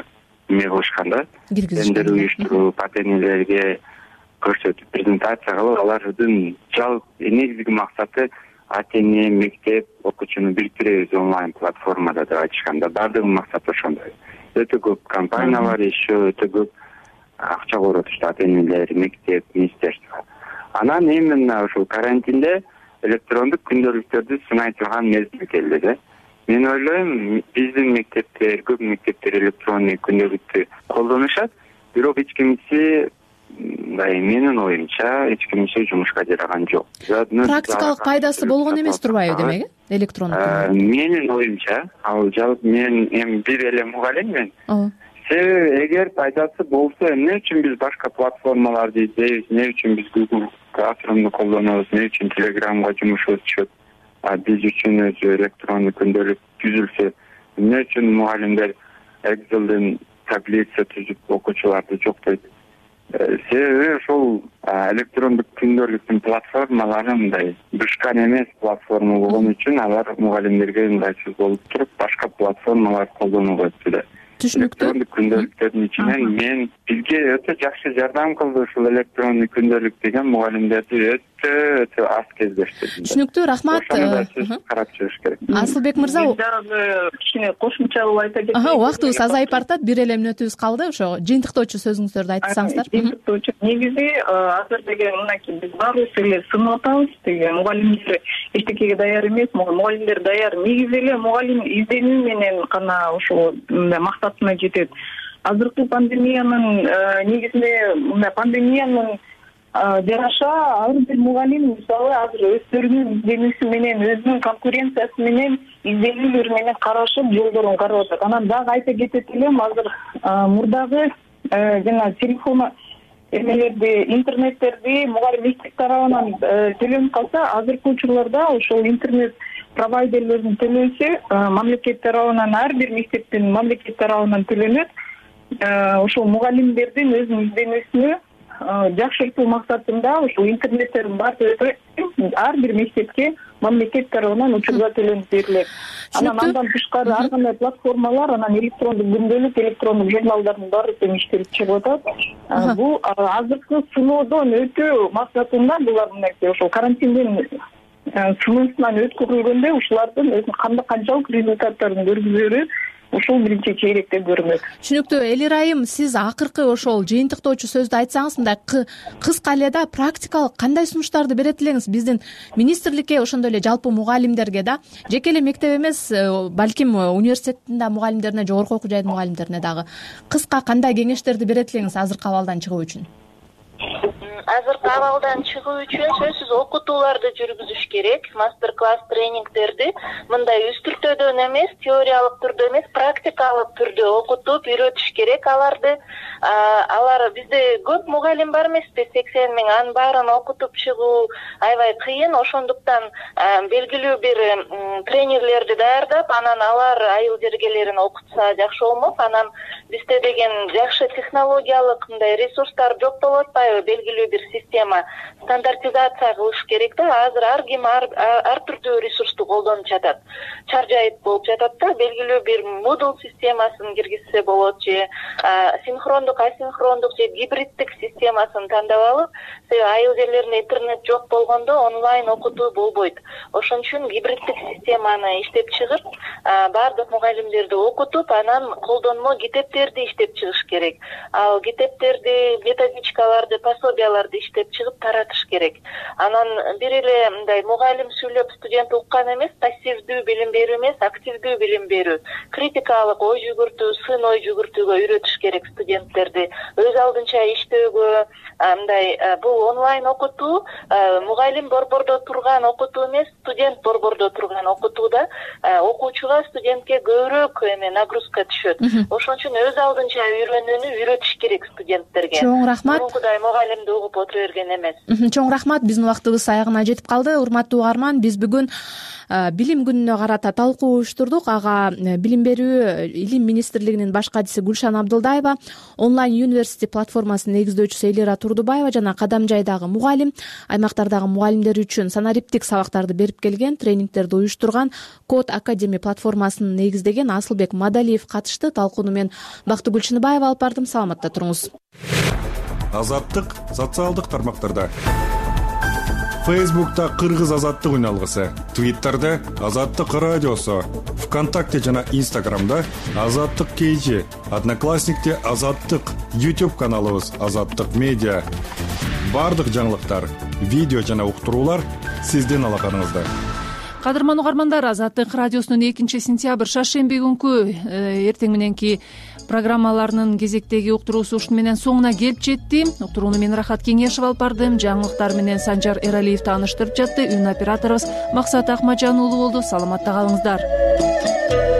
эме кылышкан да. Тендер уюштуруу, патенелерге көрсөтүп, презентация кылып, алардын жалпы негизги максаты ата эне, мектеп, окуучуну бириктиребиз онлайн платформада деп айтышканда, бардыгынын максаты ошондой. Өтө көп компаниялар ишөө, өтө көп акча коротушту, ата энелер, мектеп, министерство. Анан именно ушул карантинде электрондук күндөлүктөрдү сынай турган мезгил келди да. Мен ойлойм, биздин мектептер, көп мектептер электрондук күндөлүктү колдонушат, бирок эч кимиси мындай менин оюмча эч кимиси жумушка жараган жок. Практикалык пайдасы болгон эмес турбайбы демек, электрондук? Менин оюмча, ал жалпы мен эми бир эле мугалиммин. Себеби эгер пайдасы болсо, эмне үчүн биз башка платформаларды издейбиз, эмне үчүн биз Google Classroom'ду колдонобуз, эмне үчүн Telegramга жумушубуз түшөт, а биз үчүн өзү электрондук күндөлүк түзүлсө, эмне үчүн мугалимдер Excel'дин таблица түзүп окуучуларды жоктойт? Себеби ошол электрондук күндөлүктүн платформалары мындай душкан эмес платформа болгон үчүн алар мугалимдерге ыңгайсыз болуп туруп, башка платформаларды колдонууга өттү да. Түшүнүктүү. Электрондук күндөлүктөрдүн ичинен мен бизге өтө жакшы жардам кылды ушул электрондук күндөлүк деген мугалимдерди өтө өтө аз кездештирди. Түшүнүктүү, рахмат. Карап чыгыш керек. Асылбек мырза, дагы кичине кошумча кылып айта кетсем. Аха, убактыбыз азайып бартат, бир эле мүнөтүбүз калды. Ошо жыйынтыктоочу сөзүңүздөрдү айтсаңыздар. Жыйынтыктоочу негизи азыр деген мынакей биз баарыбыз эле сынып атабыз, деген мугалимдер эчтекеге даяр эмес, мугалимдер даяр. Негизи эле мугалим изденүү менен гана ошол максатына жетет. Азыркы пандемиянын негизинде мына пандемиянын жараша ар бир мугалим мисалы азыр өздөрүнүн изденүүсү менен, өзүнүн конкуренциясы менен, изденүүлөрү менен карашып, жолдорун карап атат. Анан дагы айта кетет элем, азыр мурдагы жана телефон эмелерди, интернеттерди мугалим мектеп тарабынан төлөнүп калса, азыркы учурларда ошол интернет провайдерлердин төлөөсү мамлекет тарабынан, ар бир мектептин мамлекет тарабынан төлөнөт. Ошол мугалимдердин өзүнүн изденүүсүнө жакшыртуу максатында ушул интернеттердин баардыгы ар бир мектепке мамлекет тарабынан учурда төлөнүп берилет. Анан андан тышкары ар кандай платформалар, анан электрондук күндөлүк, электрондук журналдардын баары тең иштелип чыгып атат. Бул азыркы сыноодон өтүү максатында булар мынакей ошол карантиндин сыноосунан өткөрүлгөндө ушулардын өзүнүн кандай канчалык результаттарын көргүзөрү ушул биринчи чейректе көрүнөт. Түшүнүктүү. Элир айым, сиз акыркы ошол жыйынтыктоочу сөздү айтсаңыз, мындай кыска эле да практикалык кандай сунуштарды берет элеңиз биздин министрликке, ошондой эле жалпы мугалимдерге да, жеке эле мектеп эмес, балким университеттин да мугалимдерине, жогорку окуу жайдын мугалимдерине дагы кыска кандай кеңештерди берет элеңиз азыркы абалдан чыгуу үчүн? Азыркы абалдан чыгуу үчүн сөзсүз окутууларды жүргүзүш керек, мастер-класс тренингдерди мындай үстүртөдөн эмес, теориялык түрдө эмес, практикалык түрдө окутуп үйрөтүш керек аларды. Алар бизде көп мугалим бар эмеспи, сексен миң, анын баарын окутуп чыгуу аябай кыйын. Ошондуктан белгилүү бир тренерлерди даярдап, анан алар айыл жергелерин окутса жакшы болмок. Анан бизде деген жакшы технологиялык мындай ресурстар жок болуп атпайбы, белгилүү бир система стандартизация кылыш керек да. Азыр ар ким ар түрдүү ресурсту колдонуп жатат. Чаржайыт болуп жатат да. Белгилүү бир Moodle системасын киргизсе болот же синхрондук, асинхрондук же гибриддик системасын тандап алып, айыл жерлеринде интернет жок болгондо онлайн окутуу болбойт. Ошон үчүн гибриддик системаны иштеп чыгып, баардык мугалимдерди окутуп, анан колдонмо китептерди иштеп чыгыш керек. Ал китептерди, методичкаларды, пособияларды иштеп чыгып таратыш керек. Анан бир эле мындай мугалим сүйлөп студент уккан эмес, пассивдүү билим берүү эмес, активдүү билим берүү, критикалык ой жүгүртүү, сын ой жүгүртүүгө үйрөтүш керек студенттерди. Өз алдынча иштөөгө, мындай бул онлайн окутуу мугалим борбордо турган окутуу эмес, студент борбордо турган окутууда окуучуга, студентке көбүрөөк эме нагрузка түшөт. Ошон үчүн өз алдынча үйрөнүүнү үйрөтүш керек студенттерге. Чоң рахмат. Мурункудай мугалимди угуп отура берген эмес. Чоң рахмат. Биздин убактыбыз аягына жетип калды. Урматтуу угарман, биз бүгүн билим күнүнө карата талкуу уюштурдук. Ага Билим берүү Илим министрлигинин баш катчысы Гүлшан Абдылдаева, онлайн университет платформасынын негиздөөчүсү Элира Турдубаева жана Кадамжайдагы мугалим, аймактардагы мугалимдер үчүн санариптик сабактарды берип келген, тренингтерди уюштурган Код Академи платформасын негиздеген Асылбек Мадалиев катышты. Талкууну мен Бактыгүл Чыныбаева алып бардым. Саламатта туруңуз. Азаттык социалдык тармактарда. Фейсбукта Кыргыз азаттык үналгысы, Твиттерде Азаттык радиосу, ВКонтакте жана Инстаграмда Азаттык кейжи, Одноклассникте Азаттык, YouTube каналыбыз Азаттык медиа. Бардык жаңылыктар, видео жана уктуруулар сиздин алаканыңызда. Кадырман угармандар, Азаттык радиосунун экинчи сентябрь шаршемби күнкү эртең мененки программаларынын кезектеги уктуруусу ушун менен соңуна келип жетти. Уктурууну мен Рахат Кеңешев алып бардым. Жаңылыктар менен Санжар Эралиев тааныштырып жатты. Үн операторубуз Максат Акмажан уулу болду. Саламатта калыңыздар.